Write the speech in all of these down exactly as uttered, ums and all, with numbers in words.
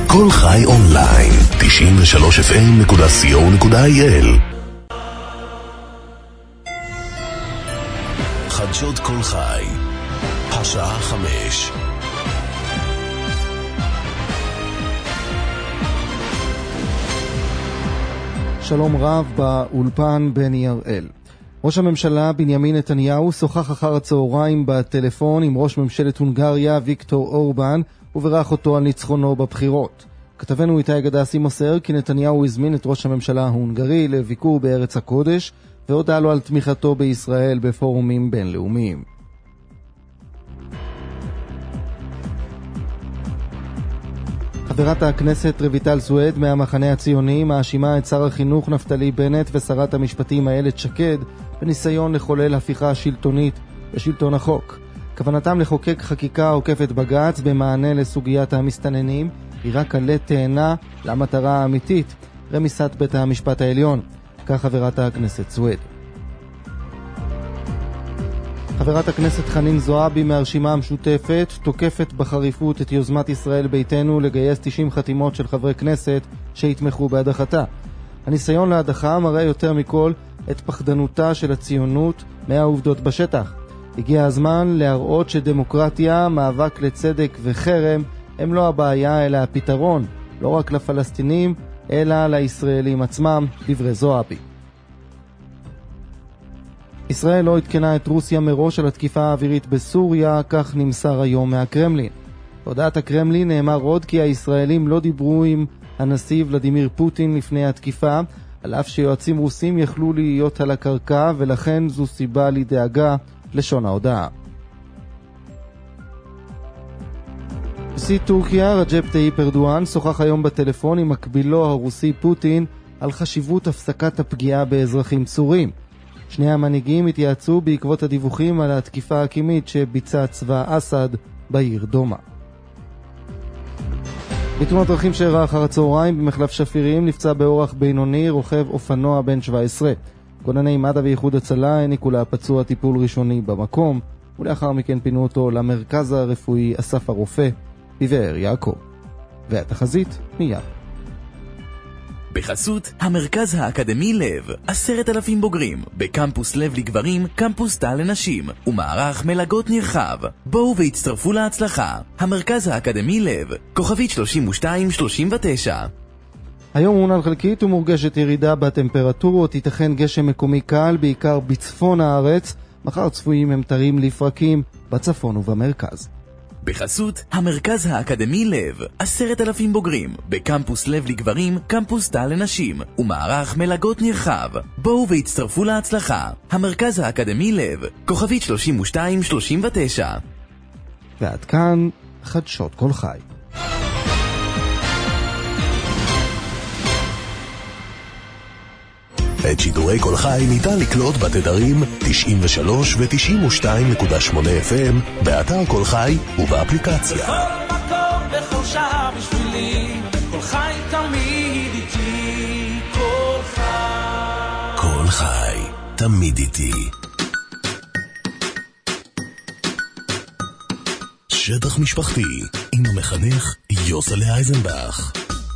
כל חי אונליין, תשעים ושלוש אף אם נקודה סי או נקודה איי אל. חדשות כל חי, השעה חמש. שלום רב, באולפן בני הראל. ראש הממשלה בנימין נתניהו שוחח אחר הצהריים בטלפון עם ראש ממשלת הונגריה ויקטור אורבן וברך אותו על ניצחונו בבחירות. כתבנו איתי גדסי מוסר כי נתניהו הזמין את ראש הממשלה ההונגרי לביקור בארץ הקודש והודע לו על תמיכתו בישראל בפורומים בינלאומיים. חברת הכנסת רויטל סואד מהמחנה הציוני מאשימה את שר החינוך נפתלי בנט ושרת המשפטים איילת שקד בניסיון לחולל הפיכה שלטונית בשלטון החוק. כוונתם לחוקק חקיקה עוקפת בג"ץ במענה לסוגיית המסתננים היא רק עלה תאנה למטרה האמיתית, רמיסת בית המשפט העליון. כך חברת הכנסת סואד. חברת הכנסת חנין זועבי מהרשימה המשותפת תוקפת בחריפות את יוזמת ישראל ביתנו לגייס תשעים חתימות של חברי כנסת שיתמכו בהדחתה. הניסיון להדחה מראה יותר מכל את פחדנותה של הציונות מהעובדות בשטח. הגיע הזמן להראות שדמוקרטיה, מאבק לצדק וחרם הם לא הבעיה אלא הפתרון, לא רק לפלסטינים אלא לישראלים עצמם, דברי זועבי. ישראל לא התקנה את רוסיה מראש על התקיפה האווירית בסוריה, כך נמסר היום מהקרמלין. בהודעת הקרמלין נאמר עוד כי הישראלים לא דיברו עם הנשיא ולדימיר פוטין לפני התקיפה, על אף שיועצים רוסים יכלו להיות על הקרקע ולכן זו סיבה לדאגה, לשון ההודעה. נשיא טורקיה רג'פ טאיפ ארדואן שוחח היום בטלפון עם מקבילו הרוסי פוטין על חשיבות הפסקת הפגיעה באזרחים סורים. שני המנהיגים התייעצו בעקבות הדיווחים על התקיפה הקימית שביצע צבא אסד בעיר דומה. בתאונת דרכים שאירעה אחר הצהריים במחלף שפירים נפצע באורח בינוני רוכב אופנוע בן שבע עשרה. כונני מד"א ואיחוד הצלה העניקו לפצוע טיפול ראשוני במקום, ולאחר מכן פינו אותו למרכז הרפואי אסף הרופא בבאר יעקב. והתחזית מיד. בחסות המרכז האקדמי לב, עשרת אלפים בוגרים בקמפוס לב לגברים, קמפוס תא לנשים ומערך מלגות נרחב. בואו והצטרפו להצלחה. המרכז האקדמי לב, כוכבית שלושים ושתיים שלושים ותשע. היום מעונן חלקית ומורגשת ירידה בטמפרטורות, ייתכן גשם מקומי קל בעיקר בצפון הארץ, מחר צפויים ממטרים לפרקים בצפון ובמרכז. בחסות המרכז האקדמי לב, עשרת אלפים בוגרים בקמפוס לב לגברים, קמפוס תא לנשים ומערך מלגות נרחב. בואו והצטרפו להצלחה. המרכז האקדמי לב, כוכבית שלושים ושתיים שלושים ותשע. ועד כאן חדשות כל חי. את שידורי כל חי ניתן לקלוט בתדרים תשעים ושלוש ו-תשעים ושתיים נקודה שמונה אף אם באתר כל חי ובאפליקציה. בכל מקום בכל שעה בשבילי, כל חי תמיד איתי, כל חי. כל חי תמיד איתי. שטח משפחתי עם המחנך יוסלה אייזנבך.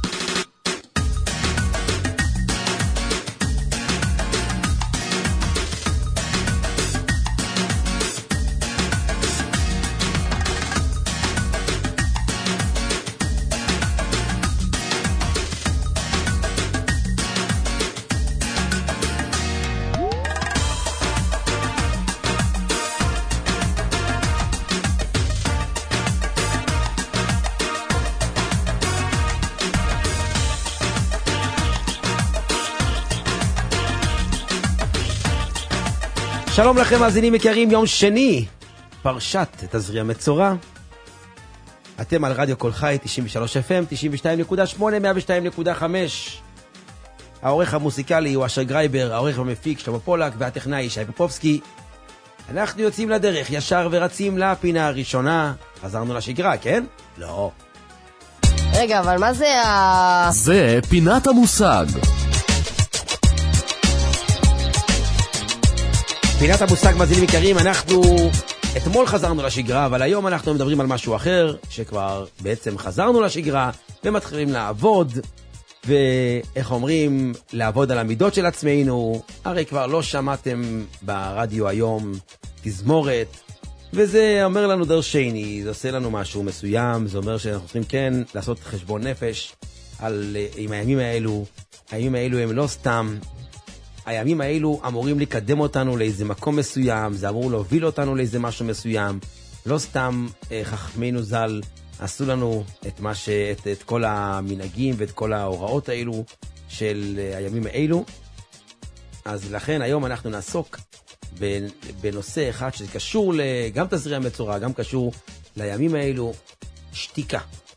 שלום לכם מאזינים יקרים, יום שני, פרשת תזריע מצורע. אתם על רדיו כל חי, תשעים ושלוש אף אם, תשעים ושתיים נקודה שמונה, מאה ושתיים נקודה חמש. העורך המוסיקלי הוא אשר גרייבר, העורך המפיק שלמה פולק והטכנאי שי פופובסקי. אנחנו יוצאים לדרך ישר ורצים לפינה הראשונה. חזרנו לשגרה, כן? לא. רגע, אבל מה זה ה... זה פינת המושג. פינת המושג מאזינים יקרים, אנחנו אתמול חזרנו לשגרה, אבל היום אנחנו מדברים על משהו אחר, שכבר בעצם חזרנו לשגרה, ומתחילים לעבוד, ואיך אומרים, לעבוד על המידות של עצמנו. הרי כבר לא שמעתם ברדיו היום תזמורת, וזה אומר לנו דרשני, זה עושה לנו משהו מסוים, זה אומר שאנחנו צריכים כן לעשות חשבון נפש על, עם הימים האלו. הימים האלו הם לא סתם, הימים האלו אמורים לקדם אותנו לאיזה מקום מסוים, זה אמור להוביל אותנו לאיזה משהו מסוים, לא סתם חכמינו ז"ל עשו לנו את, מה ש, את, את כל המנהגים ואת כל ההוראות האלו של הימים האלו. אז לכן היום אנחנו נעסוק בנושא אחד שקשור גם תזריע מצורע, גם קשור לימים האלו, שתיקה.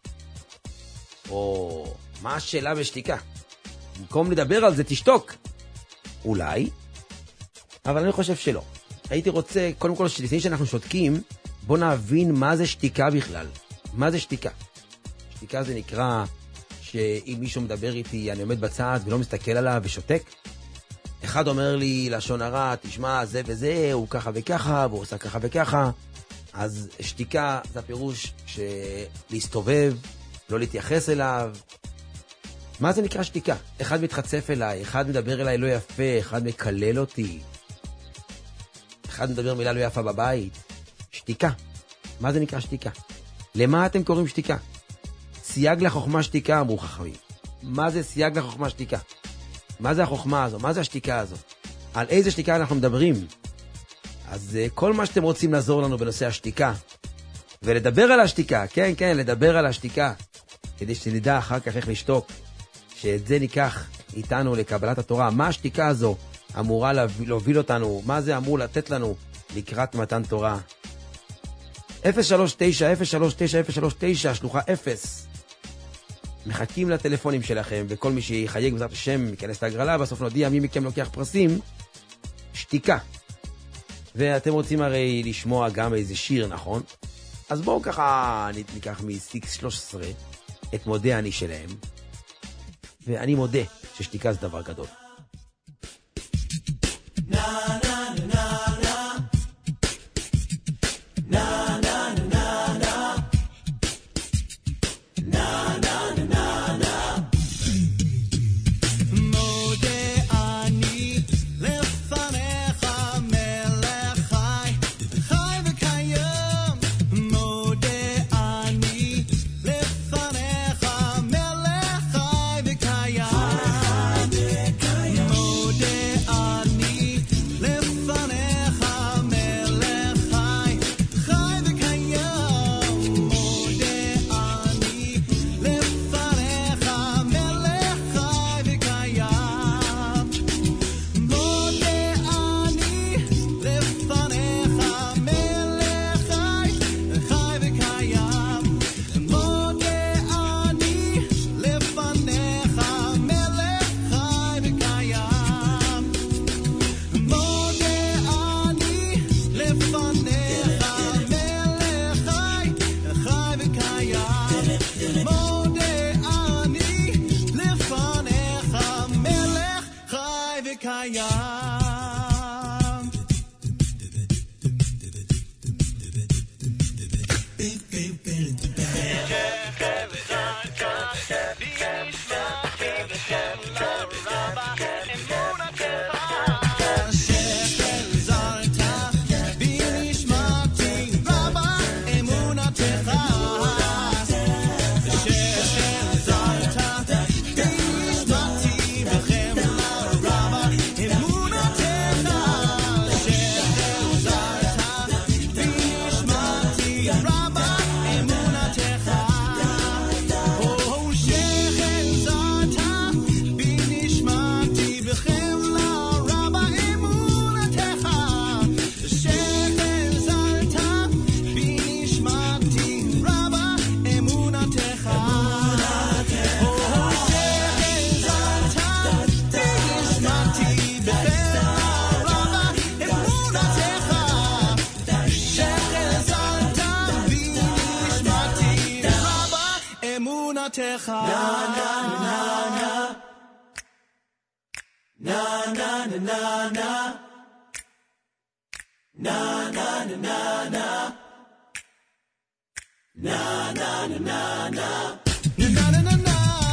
או מה השאלה בשתיקה? במקום לדבר על זה תשתוק. אולי, אבל אני חושב שלא. הייתי רוצה, קודם כל, שלפני שאנחנו שותקים, בוא נבין מה זה שתיקה בכלל. מה זה שתיקה? שתיקה זה נקרא שאם מישהו מדבר איתי, אני עומד בצד ולא מסתכל עליו ושותק. אחד אומר לי לשון הרע, תשמע, זה וזה, הוא ככה וככה, והוא עושה ככה וככה. אז שתיקה זה הפירוש שלהסתובב, לא להתייחס אליו. מה זה נקרא שתיקה? אחד מתחצף אליי, אחד מדבר אליי לא יפה, אחד מקלל אותי, אחד מדבר מילה לא יפה בבית. שתיקה. מה זה נקרא שתיקה? למה אתם קוראים שתיקה? סייג לחוכמה שתיקה, אמרו חכמים. מה זה סייג לחוכמה שתיקה? מה זה החוכמה הזו? מה זה השתיקה הזו? על איזה שתיקה אנחנו מדברים? אז כל מה שאתם רוצים לעזור לנו בנושא השתיקה, ולדבר על השתיקה, כן, כן, לדבר על השתיקה, כדי שנדע אחר כך איך לשתוק, שאת זה ניקח איתנו לקבלת התורה. מה השתיקה הזו אמורה להוביל אותנו? מה זה אמור לתת לנו לקראת מתן תורה? אפס שלוש תשע אפס שלוש תשע אפס שלוש תשע, שלוחה אפס. מחכים לטלפונים שלכם, וכל מי שיחייג בעזרת השם ייכנס להגרלה, בסוף נודיע מי מכם לוקח פרסים. שתיקה. ואתם רוצים הרי לשמוע גם איזה שיר, נכון? אז בואו ככה ניקח מ-סיקס שלוש עשרה את מודה אני שלהם, ואני מודה ששתיקה זה דבר גדול. Na na na na na. Na na na na na. Na na na na.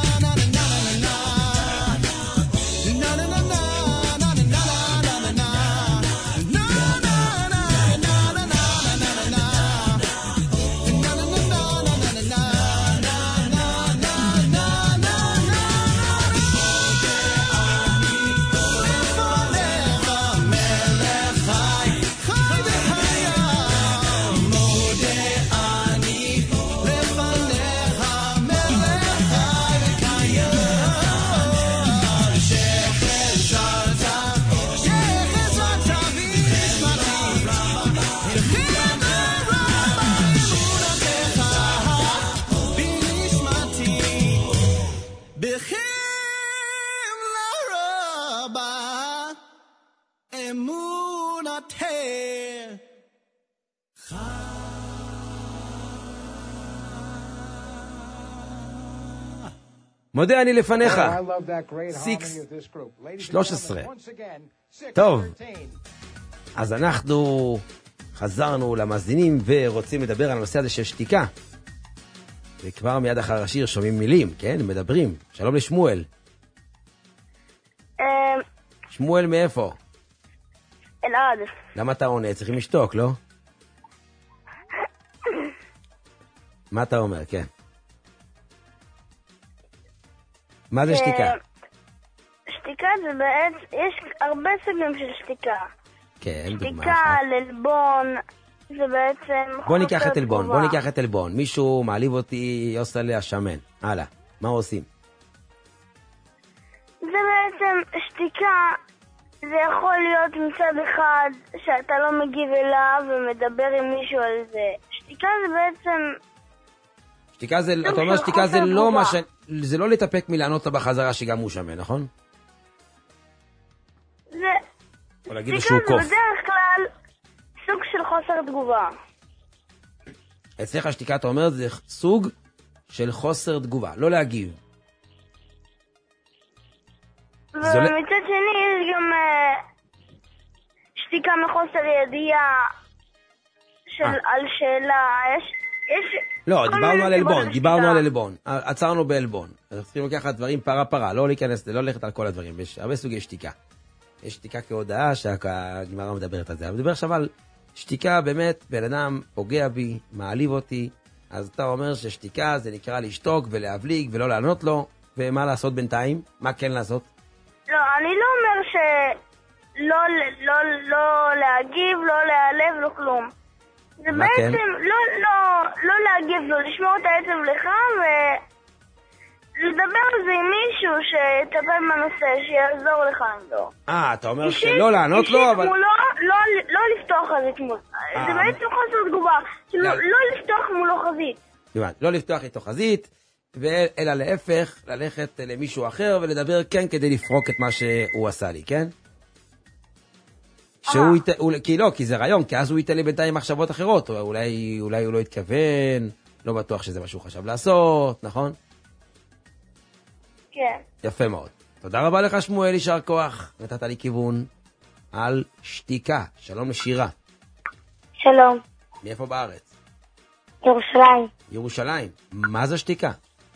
מודה אני לפניך. שלוש עשרה. טוב, אז אנחנו חזרנו למאזינים ורוצים לדבר על הנושא הזה של שתיקה. וכבר מיד אחר השיר שומעים מילים, כן? מדברים. שלום לשמואל. שמואל מאיפה? אלעד. למה אתה עונה? צריכים לשתוק, לא? מה אתה אומר? כן. מה זה שתיקה? שתיקה זה בעצם, יש הרבה סוגים של שתיקה. כן, דוגמה. שתיקה, ללבון, זה בעצם... בוא ניקח את אלבון, בוא ניקח את אלבון. מישהו מעליב אותי, עושה לי השמן. הלאה, מה עושים? זה בעצם שתיקה, זה יכול להיות מצד אחד שאתה לא מגיב אליו ומדבר עם מישהו על זה. שתיקה זה בעצם... שתיקה זה, אתה אומר שתיקה זה לא מה ש... זה לא להתאפק מלענות לה בחזרה שגם הוא שמן, נכון? זה... או להגיד לו שהוא קוף. שתיקה זה בדרך כלל סוג של חוסר תגובה. אצלך שתיקה, אתה אומר, זה סוג של חוסר תגובה, לא להגיב. ומצד שני יש גם שתיקה מחוסר ידיעה על שאלה. יש... לא, דיברנו על אלבון, דיברנו על אלבון. עצרנו באלבון. אנחנו צריכים לקחת דברים פרה פרה, לא להיכנס, לא ללכת על כל הדברים. יש הרבה סוגי שתיקה. יש שתיקה כהודעה שהגמרא מדברת על זה. אבל מדבר עכשיו על שתיקה, באמת, בן אדם פוגע בי, מעליב אותי, אז אתה אומר ששתיקה זה נקרא לשתוק ולהבליג ולא לענות לו, ומה לעשות בינתיים? מה כן לעשות? לא, אני לא אומר שלא לא, לא להגיב, לא להיעלב, לא כלום. זה בעצם כן? לא, לא, לא להגיב לו, לשמור את העצב לך ולדבר על זה עם מישהו שיטפל בנושא, שיעזור לך עם לו. אה, אתה אומר אישית, שלא לענות לו, אבל... מולו, לא, לא לפתוח חזית מולו. זה בעצם חוסר תגובה, שלא, לא לפתוח מולו חזית. לא לפתוח איתו חזית, אלא להפך, ללכת למישהו אחר ולדבר כן כדי לפרוק את מה שהוא עשה לי, כן? שהוא ית... כי לא, כי זה רעיון, כי אז הוא ייתן לי בינתיים מחשבות אחרות, או אולי, אולי הוא לא התכוון, לא בטוח שזה מה שהוא חשב לעשות, נכון? כן. יפה מאוד. תודה רבה לך שמואל, יישר כוח, נתת לי כיוון על שתיקה. שלום לשירה. שלום. מאיפה בארץ? ירושלים. ירושלים. מה זה שתיקה?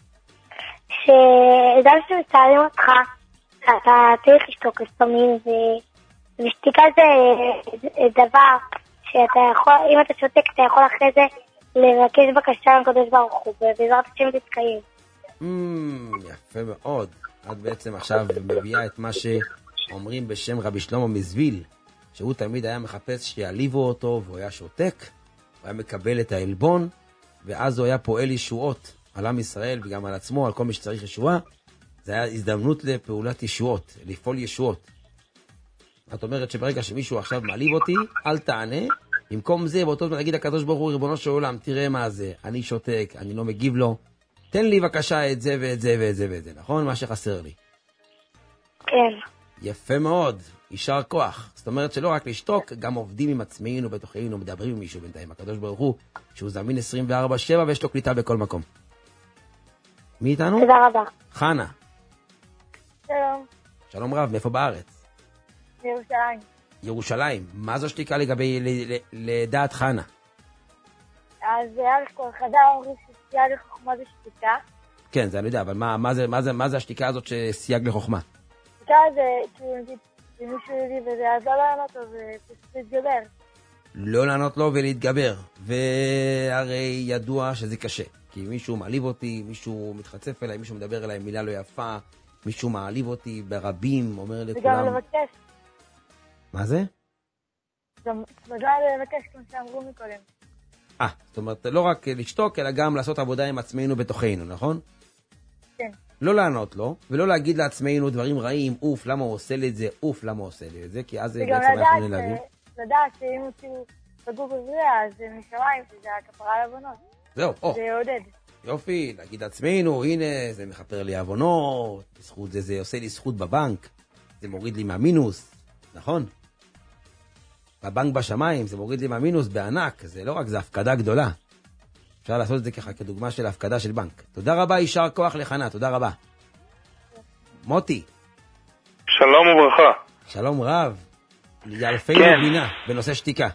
שאדם שמצטערים אותך, אתה צריך לשתוק לפעמים, ו... ושתיקה זה דבר שאתה יכול, אם אתה שותק, אתה יכול אחרי זה לבקש בקשה לקדוש ברוך הוא, ובעזרת השם תתקיים. יפה מאוד. את בעצם עכשיו מביאה את מה שאומרים בשם רבי שלמה מזוויל, שהוא תמיד היה מחפש שיעליבו אותו, והוא היה שותק, הוא היה מקבל את העלבון, ואז הוא היה פועל ישועות על עם ישראל וגם על עצמו, על כל מי שצריך ישועה. זה היה הזדמנות לפעולת ישועות, לפעול ישועות. את אומרת שברגע שמישהו עכשיו מעליב אותי, אל תענה. במקום זה, באותו זמן להגיד לקדוש ברוך הוא, ריבונו של עולם, תראה מה זה, אני שותק, אני לא מגיב לו. תן לי בבקשה את זה ואת זה ואת זה ואת זה, נכון? מה שחסר לי. כן. יפה מאוד, יישר כוח. זאת אומרת שלא רק לשתוק, גם עובדים עם עצמנו בתוכנו, מדברים עם מישהו בינתיים. הקדוש ברוך הוא, שהוא זמין עשרים וארבע שבע ויש לו קליטה בכל מקום. מי איתנו? תודה רבה. חנה. שלום. שלום רב, מאיפה בארץ? ירושלים. ירושלים, מה זו שתיקה לגבי לדעת חנה? אז ערך כל חדה אומרים שסייג לחוכמה זה שתיקה. כן, זה אני יודע, אבל מה, מה, זה, מה, זה, מה זה השתיקה הזאת שסייג לחוכמה? שתיקה זה, כאילו, נגיד, מישהו יודעי וזה, אז לא לענות לו ופשוט להתגבר. לא לענות לו ולהתגבר, והרי ידוע שזה קשה, כי מישהו מעליב אותי, מישהו מתחצף אליי, מישהו מדבר אליי מילה לא יפה, מישהו מעליב אותי ברבים, אומר לכולם... וגם לבקש. מה זה? גם לבקש כמו שאמרו מקודם. אה, זאת אומרת, לא רק לשתוק, אלא גם לעשות עבודה עם עצמנו בתוכנו, נכון? כן. לא לענות לו, ולא להגיד לעצמנו דברים רעים, אוף, למה הוא עושה לי את זה, אוף, למה הוא עושה לי את זה, כי אז בעצם אנחנו נלהבים. לדעת שאם הוא כאילו פגעו בבריאה, אז זה משמיים, שזה הכפרה לעוונות. זהו, או. זה יעודד. יופי, להגיד לעצמנו, הנה, זה מחפר לי עוונות, בזכות זה, זה עושה לי זכות בבנק, זה מוריד לי מהמינוס, נכון? בבנק בשמיים, זה מוריד לי מהמינוס בענק, זה לא רק, זה הפקדה גדולה. אפשר לעשות את זה ככה כדוגמה של הפקדה של בנק. תודה רבה, יישר כוח לחנה, תודה רבה. מוטי. שלום וברכה. שלום רב. יאלפנו כן. בינה, בנושא שתיקה.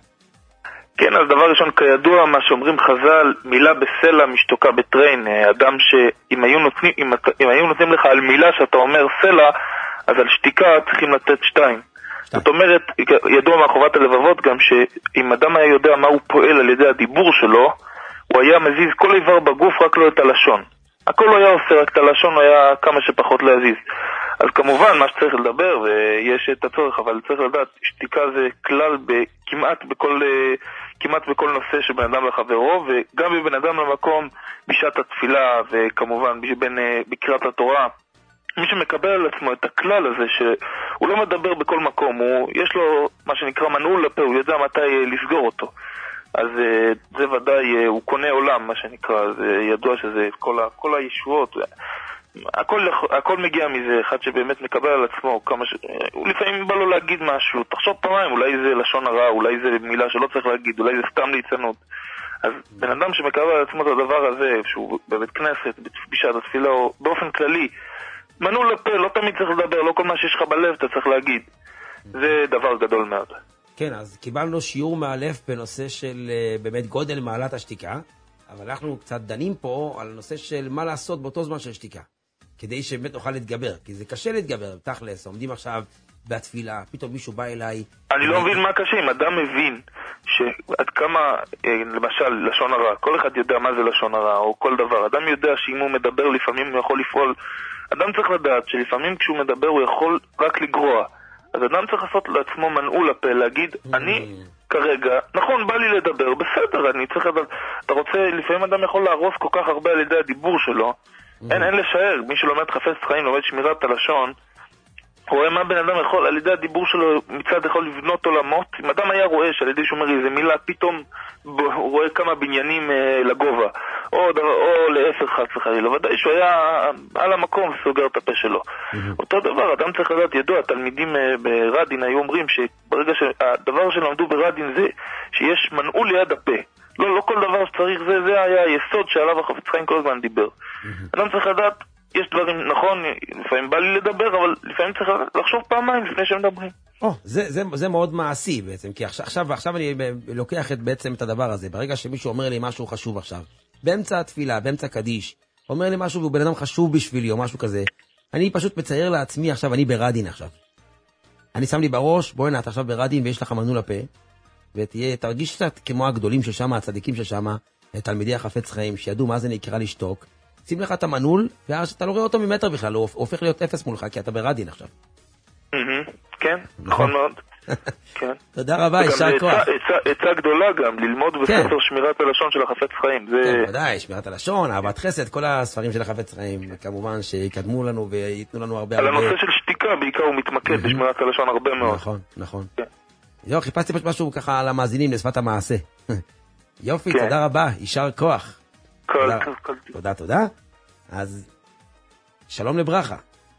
כן, אז דבר ראשון, כידוע, מה שאומרים חז"ל, מילה בסלע משתוקה בטריין. אדם שאם היו נותנים, אם, אם היו נותנים לך על מילה שאתה אומר סלע, אז על שתיקה צריכים לתת שתיים. זאת אומרת, ידוע מהחובת הלבבות גם שאם אדם היה יודע מה הוא פועל על ידי הדיבור שלו, הוא היה מזיז כל איבר בגוף, רק לא את הלשון. הכל הוא היה עושה, רק את הלשון הוא היה כמה שפחות להזיז. אז כמובן, מה שצריך לדבר, ויש את הצורך, אבל צריך לדעת, שתיקה זה כלל כמעט בכל, כמעט בכל נושא שבן אדם לחברו, וגם בבן אדם למקום בשעת התפילה, וכמובן בין, בקריאת התורה. מי שמקבל על עצמו את הכלל הזה, שהוא לא מדבר בכל מקום, הוא, יש לו מה שנקרא מנעול לפה, הוא יודע מתי לסגור אותו. אז זה ודאי, הוא קונה עולם, מה שנקרא, זה ידוע שזה כל, ה, כל הישועות, הכל, הכל מגיע מזה, אחד שבאמת מקבל על עצמו כמה ש... הוא לפעמים בא לו להגיד משהו, תחשוב פעמיים, אולי זה לשון הרע, אולי זה מילה שלא צריך להגיד, אולי זה סתם ליצנות. אז בן אדם שמקבל על עצמו את הדבר הזה, שהוא בבית כנסת, בשעת התפילה, או באופן כללי, מנעול לפה, לא תמיד צריך לדבר, לא כל מה שיש לך בלב אתה צריך להגיד. זה דבר גדול מאוד. כן, אז קיבלנו שיעור מאלף בנושא של באמת גודל מעלת השתיקה, אבל אנחנו קצת דנים פה על הנושא של מה לעשות באותו זמן של שתיקה, כדי שבאמת נוכל להתגבר, כי זה קשה להתגבר, תכלס, עומדים עכשיו בתפילה, פתאום מישהו בא אליי... אני לא מבין מה קשה, אם אדם מבין שעד כמה, למשל, לשון הרע, כל אחד יודע מה זה לשון הרע, או כל דבר, אדם יודע שאם הוא מדבר לפעמים הוא יכול לפעול, אדם צריך לדעת שלפעמים כשהוא מדבר הוא יכול רק לגרוע, אז אדם צריך לעשות לעצמו מנעול לפה, להגיד, אני כרגע, נכון, בא לי לדבר, בסדר, אני צריך לדעת, אתה רוצה, לפעמים אדם יכול להרוס כל כך הרבה על ידי הדיבור שלו, אין, אין לשער, מי שלומד חפץ חיים, לומד שמירת הלשון, הוא רואה מה בן אדם יכול, על ידי הדיבור שלו מצד יכול לבנות עולמות, אם אדם היה רואה שעל ידי שהוא אומר איזה מילה, פתאום הוא רואה כמה בניינים אה, לגובה, או, דבר, או להפך חס וחלילה, ודאי שהוא היה על המקום וסוגר את הפה שלו. Mm-hmm. אותו דבר, אדם צריך לדעת, ידוע, התלמידים אה, ברדין היו אומרים שברגע שהדבר שלמדו ברדין זה שיש מנעול ליד הפה, לא, לא כל דבר שצריך, זה, זה היה היסוד שעליו החפץ חיים כל הזמן דיבר. Mm-hmm. אדם צריך לדעת, יש דברים, נכון, לפעמים בא לי לדבר, אבל לפעמים צריך לחשוב פעמיים לפני שמדברים. או, זה, זה, זה מאוד מעשי בעצם, כי עכשיו, עכשיו, עכשיו אני לוקח את, בעצם את הדבר הזה, ברגע שמישהו אומר לי משהו חשוב עכשיו, באמצע התפילה, באמצע קדיש, אומר לי משהו והוא בן אדם חשוב בשבילי או משהו כזה, אני פשוט מצייר לעצמי עכשיו, אני ברדין עכשיו. אני שם לי בראש, בואי נת עכשיו ברדין ויש לך מנעול לפה, ותהיה, תרגיש קצת כמו הגדולים של שמה, הצדיקים של שמה, תלמידי החפץ חיים, שידעו מה זה נקרא לשתוק, שים לך את המנעול, ואז אתה לא רואה אותו ממטר בכלל, הוא הופך להיות אפס מולך, כי אתה ברדין עכשיו. כן, נכון מאוד. תודה רבה, יישר כוח. עצה גדולה גם, ללמוד בספר שמירת הלשון של החפץ חיים. כן, ודאי, שמירת הלשון, אהבת חסד, כל הספרים של החפץ חיים, כמובן שיקדמו לנו וייתנו לנו הרבה... על הנושא של שתיקה, בעיקר הוא מתמקד בשמירת הלשון הרבה מאוד. נכון, נכון. יו, חיפשתי פשוט משהו ככה על המאזינים לשפת המעשה. יופי, תודה רבה, יישר כוח. תודה, תודה. אז שלום לברכה.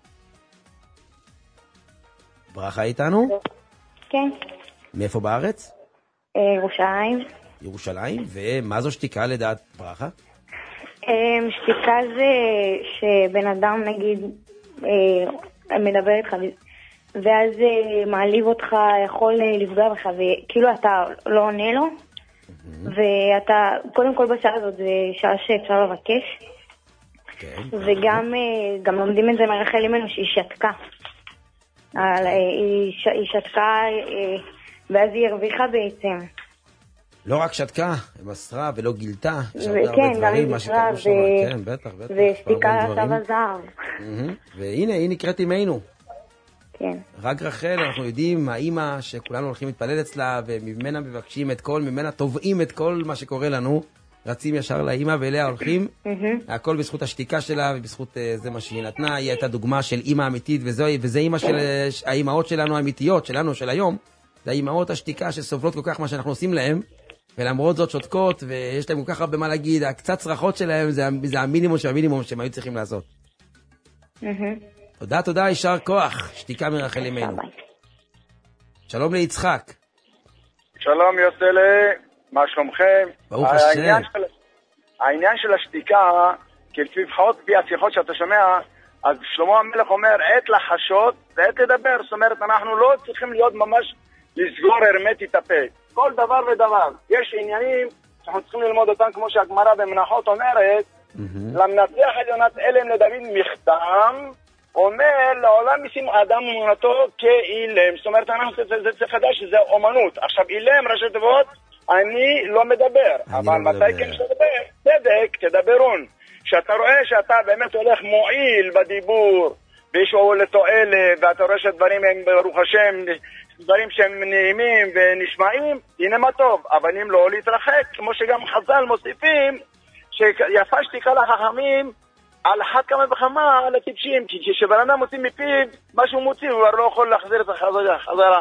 ברכה איתנו? כן. מאיפה בארץ? ירושלים. ירושלים? ומה זו שתיקה לדעת ברכה? שתיקה זה שבן אדם נגיד מדבר איתך ואז uh, מעליב אותך, יכול uh, לפגוע בך, וכאילו אתה לא עונה לו, mm-hmm. ואתה, קודם כל בשעה הזאת, זה שעה שאפשר לבקש, okay. וגם uh, גם לומדים את זה מרחל אימנו שהיא שתקה. Okay. על, uh, היא, ש, היא שתקה, uh, ואז היא הרוויחה בעצם. לא רק שתקה, היא מסרה ולא גילתה. כן, גם היא מסרה, ושתיקה עשב הזהב. והנה, היא נקראת אימנו. כן. רק רחל, אנחנו יודעים, האמא שכולנו הולכים להתפלל אצלה, וממנה מבקשים את כל, ממנה תובעים את כל מה שקורה לנו, רצים ישר לאמא ואליה הולכים, הכל בזכות השתיקה שלה, ובזכות זה מה שהיא נתנה, היא הייתה דוגמה של אמא אמיתית, וזה אמא של האמאות שלנו האמיתיות, שלנו, של היום, זה האמאות השתיקה שסובלות כל כך מה שאנחנו עושים להם, ולמרות זאת שותקות, ויש להם כל כך הרבה מה להגיד, הקצת צרחות שלהם, זה, זה המינימום של המינימום שהם היו צריכים לעשות. תודה, תודה, יישר כוח, שתיקה מרחל אימנו. שלום ליצחק. שלום יוסלה, מה שלומכם? ברוך השם. העניין של השתיקה, כלפחות לפי השיחות שאתה שומע, אז שלמה המלך אומר, עת לחשות ועת לדבר, זאת אומרת, אנחנו לא צריכים להיות ממש לסגור הרמטית את הפה. כל דבר ודבר. יש עניינים שאנחנו צריכים ללמוד אותם, כמו שהגמרא במנחות אומרת, למנצח עליונת אלם לדוד מכתם, אומר לעולם משים אדם אמונתו כאילם. זאת אומרת, אנחנו, זה, זה צריך לדעת שזה אומנות. עכשיו, אילם, ראשי תיבות, אני לא מדבר. אני אבל לא מתי כן שתדבר? צדק, תדברון. שאתה רואה שאתה באמת הולך מועיל בדיבור, וישהו לתועלת, ואתה רואה שהדברים הם ברוך השם, דברים שהם נעימים ונשמעים, הנה מה טוב. אבל אם לא, להתרחק, כמו שגם חז"ל מוסיפים, שיפה שתיקה לחכמים, על אחת כמה וכמה על הטיפשים, כי כשבן אדם מוציא מפיו, מה שהוא מוציא, הוא לא יכול להחזיר את החזרה.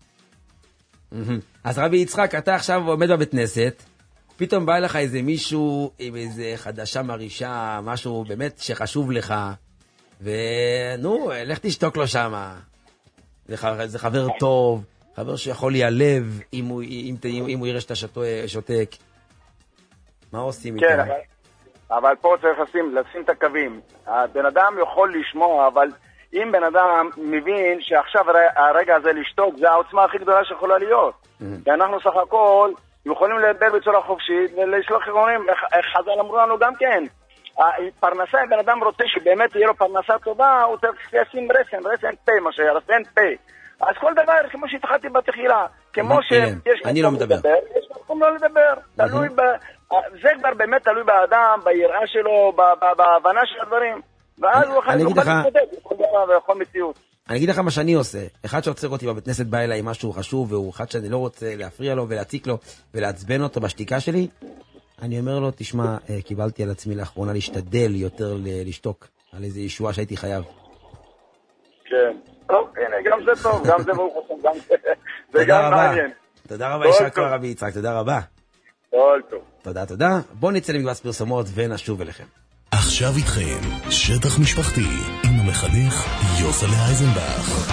אז רבי יצחק, אתה עכשיו עומד בבית כנסת, פתאום בא לך איזה מישהו עם איזה חדשה מרישה, משהו באמת שחשוב לך, ונו, לך תשתוק לו שמה. זה חבר טוב, חבר שיכול להיעלב אם הוא, אם, אם, אם הוא יראה שאתה שותק. מה עושים כן, איתו? אבל, אבל פה צריך לשים, לשים את הקווים. הבן אדם יכול לשמוע, אבל אם בן אדם מבין שעכשיו הרגע הזה לשתוק, זה העוצמה הכי גדולה שיכולה להיות. Mm-hmm. כי אנחנו סך הכל יכולים לדבר בצורה חופשית, ולשלוח חגונים, איך חז"ל אמרו לנו גם כן. פרנסה, אם בן אדם רוצה שבאמת תהיה לו פרנסה טובה, הוא צריך לשים רסן, רסן פה, מה שרסן פה. אז כל דבר, כמו שהתחלתי בתחילה, כמו שיש אני לא מדבר. יש מקום לא לדבר, תלוי ב... זה כבר באמת תלוי באדם, ביראה שלו, בהבנה של הדברים. ואז הוא יכול להתמודד בכל דבר ובכל מציאות. אני אגיד לך מה שאני עושה. אחד שעוצר אותי בבית כנסת בא אליי משהו חשוב, והוא אחד שאני לא רוצה להפריע לו ולהציק לו ולעצבן אותו בשתיקה שלי, אני אומר לו, תשמע, קיבלתי על עצמי לאחרונה להשתדל יותר לשתוק על איזה ישועה שהייתי חייב. כן. טוב, הנה, גם זה טוב, גם זה ברוך השם, זה גם מעניין. תודה רבה, יישר כוח רבי יצחק, תודה רבה. כל טוב. תודה, תודה. בואו נצא למקבץ פרסומות ונשוב אליכם. עכשיו איתכם, שטח משפחתי, עם המחנך יוסלה אייזנבך.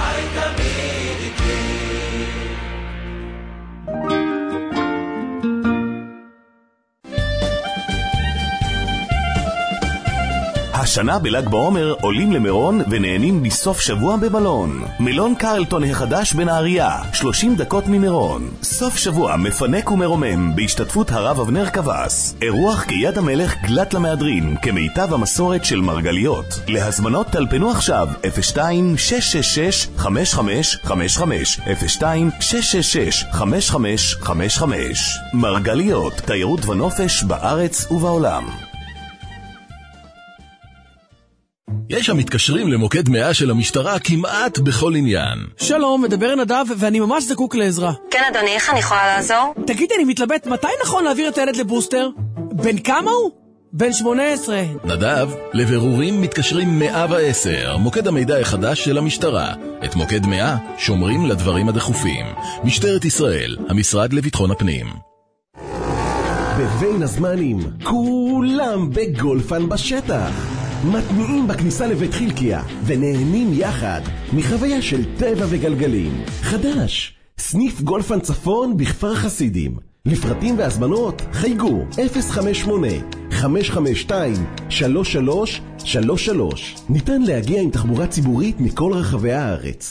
השנה בל"ג בעומר עולים למירון ונהנים בסוף שבוע במלון. מלון קרלטון החדש בנהריה, שלושים דקות ממירון. סוף שבוע מפנק ומרומם בהשתתפות הרב אבנר קבס. אירוח כיד המלך גלת למהדרין כמיטב המסורת של מרגליות. להזמנות טלפנו עכשיו אפס שתיים שש שש שש חמש חמש חמש חמש אפס שתיים שש שש שש חמש חמש חמש חמש. מרגליות, תיירות ונופש בארץ ובעולם. יש המתקשרים למוקד מאה של המשטרה כמעט בכל עניין. שלום, מדבר נדב, ואני ממש זקוק לעזרה. כן, אדוני, איך אני יכולה לעזור? תגידי, אני מתלבט, מתי נכון להעביר את הילד לבוסטר? בן כמה הוא? בן שמונה עשרה. נדב, לבירורים מתקשרים מאה ועשר, מוקד המידע החדש של המשטרה. את מוקד מאה שומרים לדברים הדחופים. משטרת ישראל, המשרד לביטחון הפנים. בבין הזמנים, כולם בגולפן בשטח. מטמיעים בכניסה לבית חילקיה ונהנים יחד מחוויה של טבע וגלגלים. חדש, סניף גולפן צפון בכפר חסידים. לפרטים והזמנות חייגו אפס חמש שמונה חמש חמש שתיים שלוש שלוש שלוש שלוש. ניתן להגיע עם תחבורה ציבורית מכל רחבי הארץ.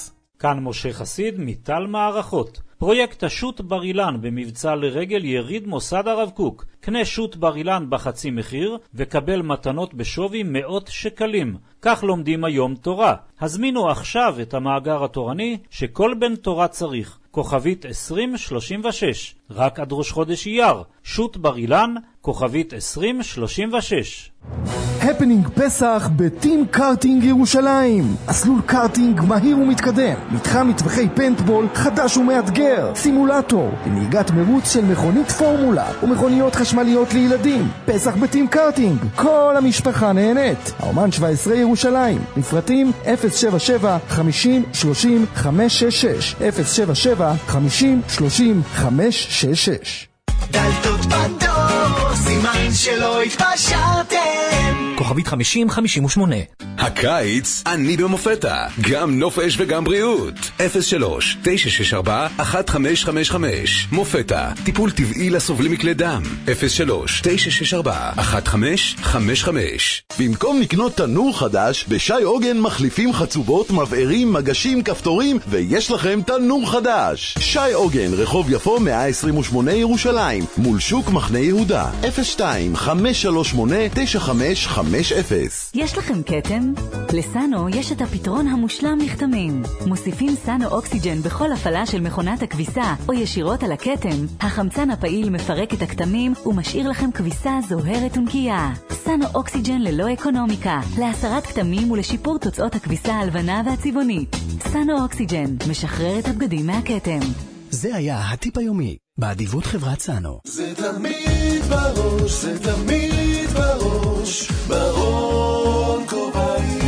כאן משה חסיד מטל מערכות. פרויקט השוט בר אילן במבצע לרגל יריד מוסד הרב קוק. קנה שוט בר אילן בחצי מחיר וקבל מתנות בשווי מאות שקלים. כך לומדים היום תורה. הזמינו עכשיו את המאגר התורני שכל בן תורה צריך. כוכבית עשרים שלושים ושש. רק עד ראש חודש אייר. שוט בר אילן, כוכבית עשרים שלושים ושש. הפנינג פסח בטים קארטינג ירושלים. אסלול קארטינג מהיר ומתקדם, מתחם מטווחי פנטבול חדש ומאתגר, סימולטור לנהיגת מרוץ של מכונית פורמולה ומכוניות חשמליות לילדים. פסח בטים קארטינג, כל המשפחה נהנית. האומן שבע עשרה ירושלים. מפרטים אפס שבע שבע חמישים שלושים חמש שש שש אפס שבע שבע חמישים שלושים חמש שש שש. דלתות בדור, סימן שלא התפשרתם. כוכבית חמישים חמישים ושמונה. הקיץ אני במופתה, גם נוף אש וגם בריאות. אפס שלוש תשע שש ארבע אחת חמש חמש חמש. מופתה, טיפול טבעי לסובלים מכלי דם. אפס שלוש תשע שש ארבע אחת חמש חמש חמש. במקום לקנות תנור חדש, בשי עוגן מחליפים חצובות, מבערים, מגשים, כפתורים, ויש לכם תנור חדש. שי עוגן, רחוב יפו מאה עשרים ושמונה ירושלים, מול שוק מחנה יהודה. אפס שתיים חמש שלוש שמונה תשע חמש חמש אפס. יש לכם קטם? לסאנו יש את הפתרון המושלם לכתמים. מוסיפים סאנו אוקסיג'ן בכל הפעלה של מכונת הכביסה או ישירות על הקטם. החמצן הפעיל מפרק את הכתמים ומשאיר לכם כביסה זוהרת ונקייה. סאנו אוקסיג'ן ללא אקונומיקה, להסרת כתמים ולשיפור תוצאות הכביסה הלבנה והצבעונית. סאנו אוקסיג'ן משחרר את הבגדים מהקטם. זה היה הטיפ היומי באדיבות חברת סאנו. זה תמיד בראש, זה תמיד בראש, ברון כובעים.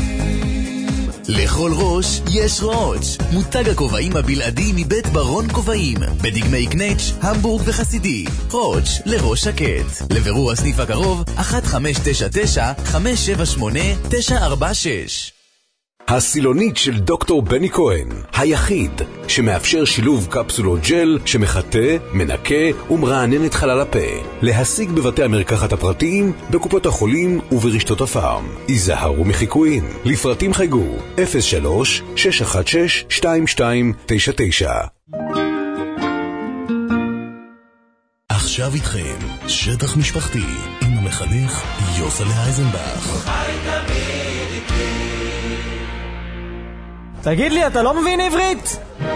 לכל ראש יש ראש. מותג הכובעים הבלעדי מבית ברון כובעים, בדגמי קנץ', המבורג וחסידי. ראש לראש שקט. לבירור הסניף הקרוב אחת חמש תשע תשע חמש שבע שמונה תשע ארבע שש. הסילונית של דוקטור בני כהן, היחיד שמאפשר שילוב קפסולות ג'ל שמחטא, מנקה ומרענן את חלל הפה. להשיג בבתי המרקחת הפרטיים, בקופות החולים וברשתות הפארם. היזהרו מחיקויים. לפרטים חייגו אפס שלוש שש אחת שש שתיים שתיים תשע תשע. עכשיו איתכם שטח משפחתי עם המחנך יוסלה אייזנבך. תגיד לי, אתה לא מבין עברית?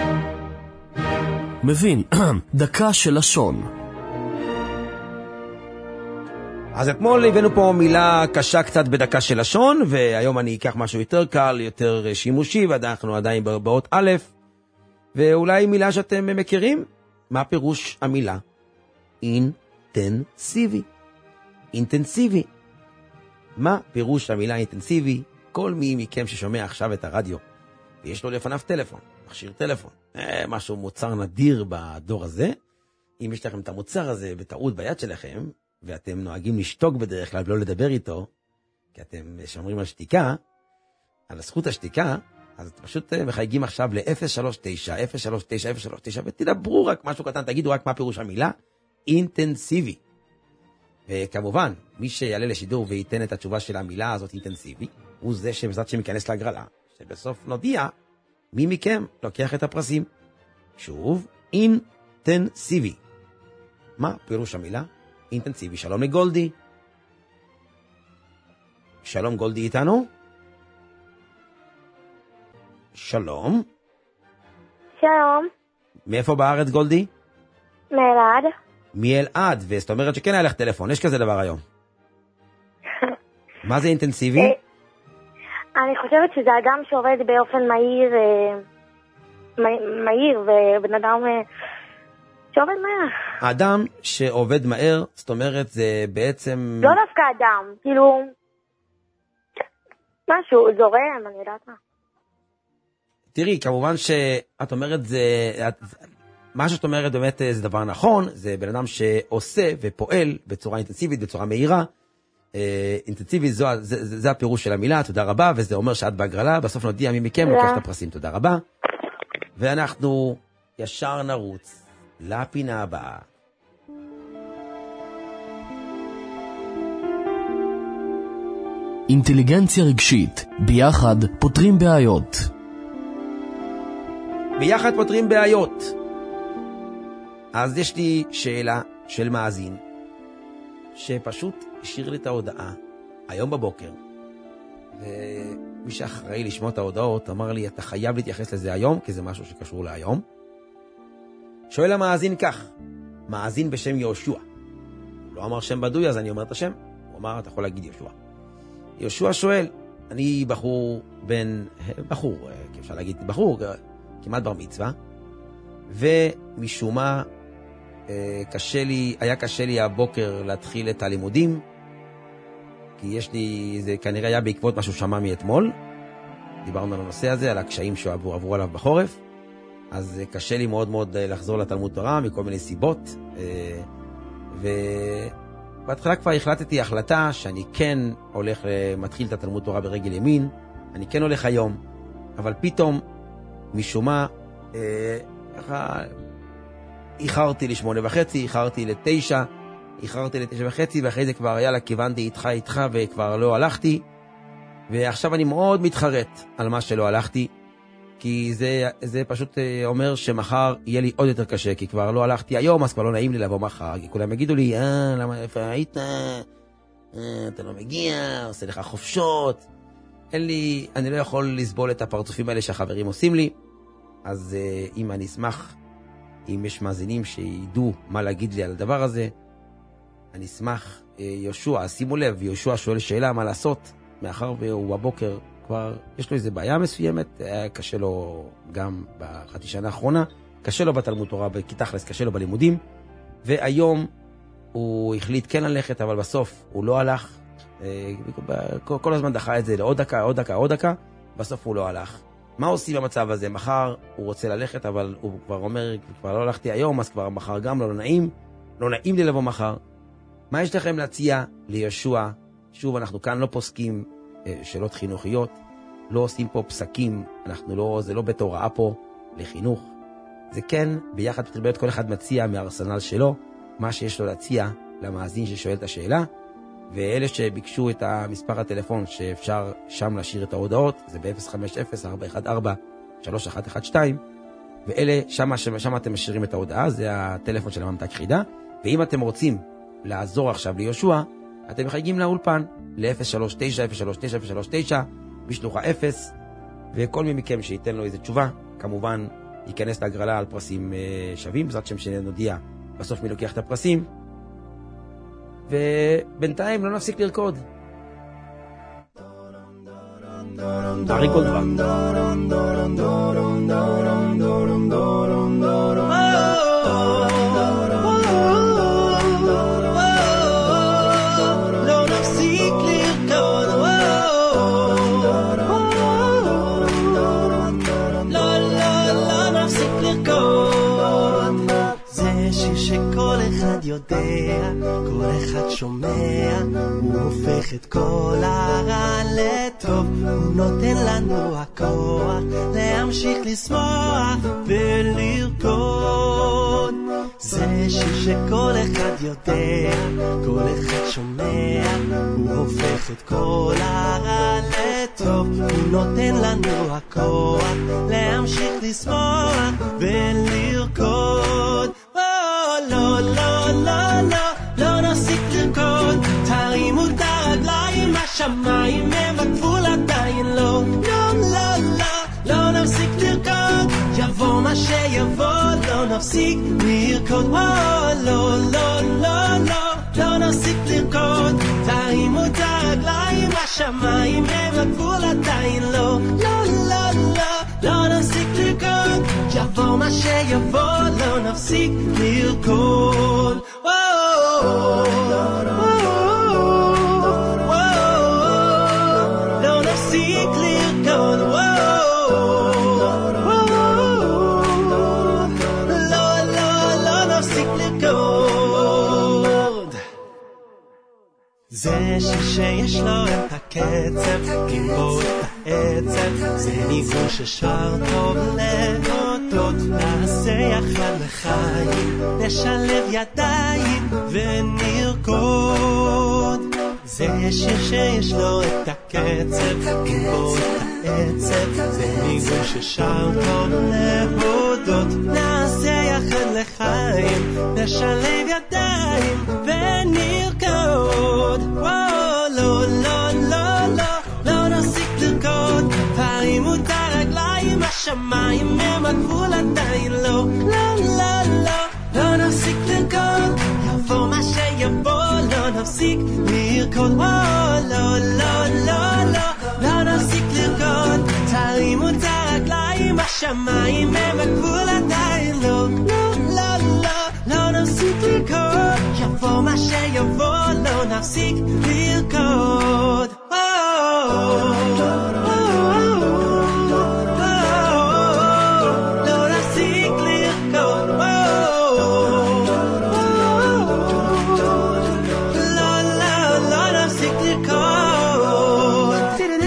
מבין. דקה של לשון. אז אתמול הבאנו פה מילה קשה קצת בדקה של לשון, והיום אני אקח משהו יותר קל, יותר שימושי, ואנחנו עדיין באות א', ואולי מילה שאתם מכירים. מה פירוש המילה? אינטנסיבי. אינטנסיבי. מה פירוש המילה אינטנסיבי? כל מי מכם ששומע עכשיו את הרדיו, ויש לו לפניו טלפון, מכשיר טלפון, אה, משהו מוצר נדיר בדור הזה. אם יש לכם את המוצר הזה בטעות ביד שלכם, ואתם נוהגים לשתוק בדרך כלל ולא לדבר איתו, כי אתם שומרים על שתיקה, על זכות השתיקה, אז אתם פשוט מחייגים עכשיו ל-אפס שלוש תשע אפס שלוש תשע אפס שלוש תשע ותדברו רק משהו קטן, תגידו רק מה פירוש המילה אינטנסיבי. וכמובן, מי שיעלה לשידור וייתן את התשובה של המילה הזאת אינטנסיבי, הוא זה שבזאת שמכנס להגרלה, שבסוף נודיע מי מכם לוקח את הפרסים. שוב, אינטנסיבי. מה פירוש המילה אינטנסיבי? שלום לגולדי. שלום גולדי איתנו? שלום. שלום. מאיפה בארץ גולדי? מאלעד. מאלעד, וזאת אומרת שכן היה לך טלפון, יש כזה דבר היום. מה זה אינטנסיבי? אני חושבת שזה אדם שעובד באופן מהיר, מהיר, ובן אדם שעובד מהר. האדם שעובד מהר, זאת אומרת, זה בעצם... לא דווקא אדם, כאילו... משהו, זורם, אני יודעת מה. תראי, כמובן שאת אומרת, זה... מה שאת אומרת באמת זה דבר נכון, זה בן אדם שעושה ופועל בצורה אינטנסיבית, בצורה מהירה. אינטנסיבי, זה, זה, זה הפירוש של המילה. תודה רבה, וזה אומר שאת בהגרלה. בסוף נודיע מי מכם לוקח את הפרסים. תודה רבה. ואנחנו ישר נרוץ לפינה הבאה. אינטליגנציה רגשית, ביחד פותרים בעיות. ביחד פותרים בעיות. אז יש לי שאלה של מאזין, שפשוט השאיר לי את ההודעה היום בבוקר, ומי שאחראי לשמוע את ההודעות אמר לי, אתה חייב להתייחס לזה היום, כי זה משהו שקשור להיום. שואל המאזין כך, מאזין בשם יהושע. הוא לא אמר שם בדוי, אז אני אומר את השם. הוא אמר, אתה יכול להגיד יהושע. יהושע שואל, אני בחור בן, בחור, אפשר להגיד בחור, כמעט בר מצווה, ומשום מה קשה לי, היה קשה לי הבוקר להתחיל את הלימודים, כי יש לי, זה כנראה היה בעקבות משהו שמע מאתמול, דיברנו על הנושא הזה, על הקשיים שעברו עברו עליו בחורף, אז קשה לי מאוד מאוד לחזור לתלמוד תורה מכל מיני סיבות, ובהתחלה כבר החלטתי החלטה שאני כן הולך, מתחיל את התלמוד תורה ברגל ימין, אני כן הולך היום, אבל פתאום משום מה, ככה, איחרתי לשמונה וחצי, איחרתי לתשע, איחרתי לתשע וחצי, ואחרי זה כבר היה לה, כיוונתי איתך איתך וכבר לא הלכתי, ועכשיו אני מאוד מתחרט על מה שלא הלכתי, כי זה, זה פשוט אומר שמחר יהיה לי עוד יותר קשה, כי כבר לא הלכתי היום, אז כבר לא נעים לי לבוא מחר, כי כולם יגידו לי, אה, למה, איפה היית? אה, אתה לא מגיע, עושה לך חופשות, אין לי, אני לא יכול לסבול את הפרצופים האלה שהחברים עושים לי, אז אם אני אשמח, אם יש מאזינים שידעו מה להגיד לי על הדבר הזה, אני אשמח. יהושע, שימו לב, יהושע שואל שאלה מה לעשות, מאחר והוא בבוקר כבר, יש לו איזו בעיה מסוימת, היה קשה לו גם בחצי שנה האחרונה, קשה לו בתלמוד תורה, בכיתכלס, קשה לו בלימודים, והיום הוא החליט כן ללכת, אבל בסוף הוא לא הלך, כל הזמן דחה את זה לעוד דקה, עוד דקה, עוד דקה, בסוף הוא לא הלך. מה עושים במצב הזה? מחר הוא רוצה ללכת, אבל הוא כבר אומר, כבר לא הלכתי היום, אז כבר מחר גם לא, לא נעים, לא נעים לי לבוא מחר. מה יש לכם להציע ליהושע? שוב, אנחנו כאן לא פוסקים אה, שאלות חינוכיות, לא עושים פה פסקים, אנחנו לא, זה לא בית הוראה פה לחינוך. זה כן, ביחד פתרביות כל אחד מציע מהארסנל שלו, מה שיש לו להציע למאזין ששואל את השאלה, ואלה שביקשו את המספר הטלפון שאפשר שם להשאיר את ההודעות, זה ב-אפס חמש אפס ארבע אחת ארבע שלוש אחת אחת שתיים, ואלה שם, שם אתם משאירים את ההודעה, זה הטלפון של הממתק חידה, ואם אתם רוצים לעזור עכשיו ליהושע, אתם מחייגים לאולפן ל-אפס שלוש תשע אפס שלוש תשע אפס שלוש תשע בשלוחה אפס, וכל מי מכם שייתן לו איזה תשובה, כמובן ייכנס להגרלה על פרסים שווים, זאת שם שנודיע בסוף מי לוקח את הפרסים, ובינתיים לא נפסיק לרקוד. אריק גולדווסר. לא נפסיק לרקוד. לא, לא, לא נפסיק לרקוד. זה שיר שכל אחד יודע, כל אחד שומע, הוא הופך את כל הרע לטוב, הוא נותן לנו הכוח להמשיך לשמוח ולרקוד. זה שיר שכל אחד יודע, כל אחד שומע, הוא הופך את כל הרע לטוב, הוא נותן לנו הכוח להמשיך לשמוח ולרקוד. לא, לא, לא, לא, לא נפסיק לרקוד, תרימו את הרגליים, השמיים הם הגבול עדיין לא. לא, לא, לא, לא נפסיק לרקוד, יבוא מה שיבוא, לא נפסיק לרקוד. לא, לא, לא, לא, לא נפסיק לרקוד, תרימו את הרגליים, השמיים הם הגבול עדיין לא. לא, לא, לא, לא נפסיק לרקוד, יבוא מה שיבוא, לא נפסיק לרקוד. לא נפסיק לרקוד. לא, לא, לא נפסיק לרקוד. זה שיש לו את הקצב, גיבור את העצב, זה ניגון ששר טוב להודות, נעשה יחד לחיים, נשלב ידיים ונרקוד. זה שיר שיש לו את הקצב, גיבור את העצב, זה ניגון ששר טוב להודות, נשלב ידיים ונרקוד. וואו, לא, לא, לא, לא, לא נפסיק לרקוד. תרימו את הרגליים, השמיים הם הגבול עדיין. לא, לא, לא, לא, לא נפסיק לרקוד. יבוא מה שיבוא, לא נפסיק לרקוד. וואו, לא, לא, לא, לא, לא נפסיק לרקוד. תרימו את הרגליים, השמיים הם הגבול עדיין. לא, לא, לא, לא, לא נפסיק לרקוד. יבוא מה שיבוא, לא נפסיק לרקוד. לא נפסיק לרקוד. לא, לא, לא נפסיק לרקוד.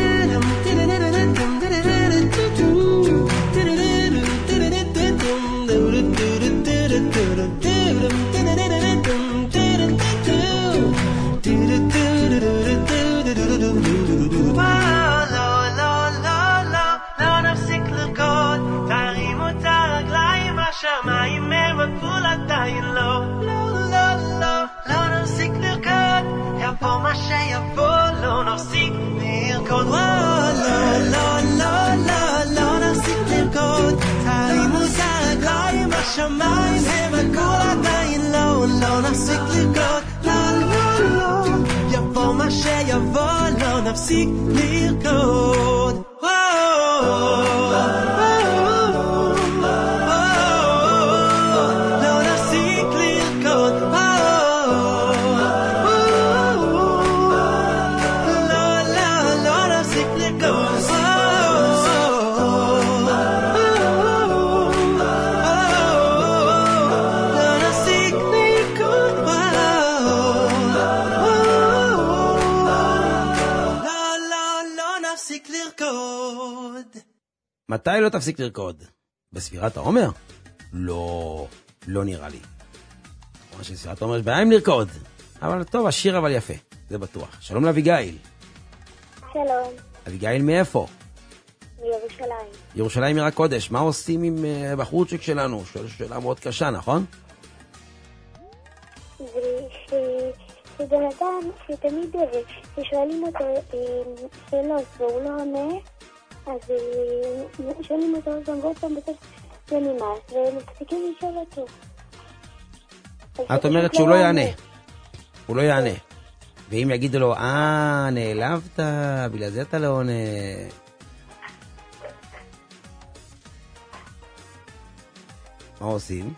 השמיים הם הגבול עדיין. לא, לא, לא, לא, לא נפסיק לרקוד. יבוא מה שיבוא, לא נפסיק לרקוד. וואו, לא, לא, לא, לא, לא נפסיק לרקוד. תרימו את הרגליים, השמיים הם הגבול עדיין. לא, לא נפסיק לרקוד. לא, לא, לא, יבוא מה שיבוא, לא נפסיק לרקוד. וואו, מתי לא תפסיק לרקוד? בספירת העומר? לא, לא נראה לי. כמו שספירת העומר יש בעיה עם לרקוד. אבל טוב, השיר אבל יפה, זה בטוח. שלום לאביגיל. שלום. אביגיל מאיפה? מירושלים. ירושלים עיר הקודש. מה עושים עם uh, בחורצ'יק שלנו? שואל שאלה מאוד קשה, נכון? זה ש... שבן אדם שתמיד ששואלים אותו שאלות והוא לא עונה, אז שואלים אותו גם ועוד פעם בסוף זה נמאס, ומפסיקים לשאול אותו. את אומרת שהוא לא יענה. הוא לא יענה. ואם יגידו לו, אה, נעלבת, בגלל זה אתה לא עונה. מה עושים?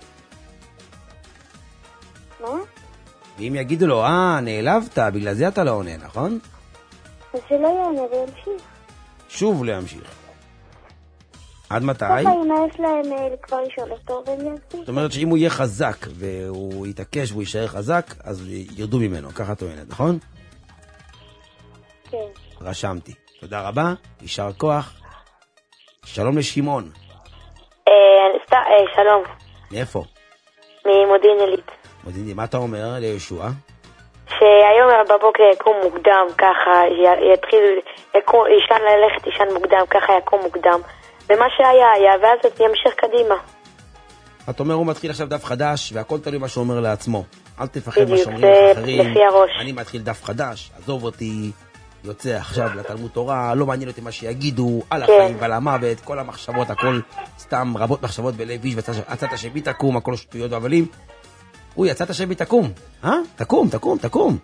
מה? ואם יגידו לו, אה, נעלבת, בגלל זה אתה לא עונה, נכון? אז שלא יענה וימשיך. שוב לא ימשיך. עד מתי? ככה ימאס להם כבר לשאול אותו והם יעשו. זאת אומרת שאם הוא יהיה חזק והוא יתעקש והוא יישאר חזק, אז ירדו ממנו, ככה טוענת, נכון? כן. רשמתי. תודה רבה, יישר כוח. שלום לשמעון. שלום. מאיפה? ממודיעין עילית. מודיעין עילית, מה אתה אומר לישוע? שהיום בבוקר יקום מוקדם, ככה יתחיל, ישן ללכת, ישן מוקדם, ככה יקום מוקדם. ומה שהיה היה, ואז ימשיך קדימה. את אומר, הוא מתחיל עכשיו דף חדש, והכל תלוי מה שהוא אומר לעצמו. אל תפחד מה שאומרים אחרים. לפי הראש. אני מתחיל דף חדש, עזוב אותי, יוצא עכשיו לתלמוד תורה, לא מעניין אותי מה שיגידו, על החיים ועל המוות, כל המחשבות, הכל סתם רבות מחשבות בלב איש, ויצאת שבי תקום, הכל שטויות והבלים. הוא יצאת שבי תקום, אה? תקום, תקום, תקום.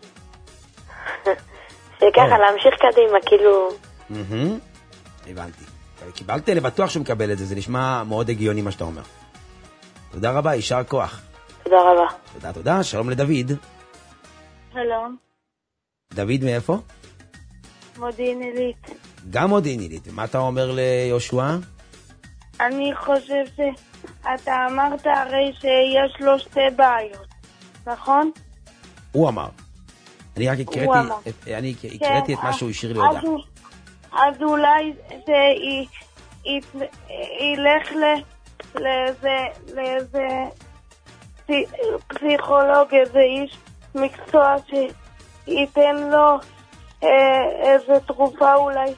שככה, להמשיך קדימה, כאילו... הבנתי. קיבלת לבטוח שהוא מקבל את זה, זה נשמע מאוד הגיוני מה שאתה אומר. תודה רבה, יישר כוח. תודה רבה. תודה, תודה, שלום לדוד. שלום. דוד מאיפה? מודיעין עילית. גם מודיעין עילית, ומה אתה אומר ליהושע? אני חושב שאתה אמרת הרי שיש לו שתי בעיות, נכון? הוא אמר. אני רק הקראתי, את, אני הקראתי את מה שהוא השאיר לי הודעה. אז אולי זה ילך לאיזה, לאיזה פסיכולוג, איזה איש מקצוע שייתן לו איזה תרופה אולי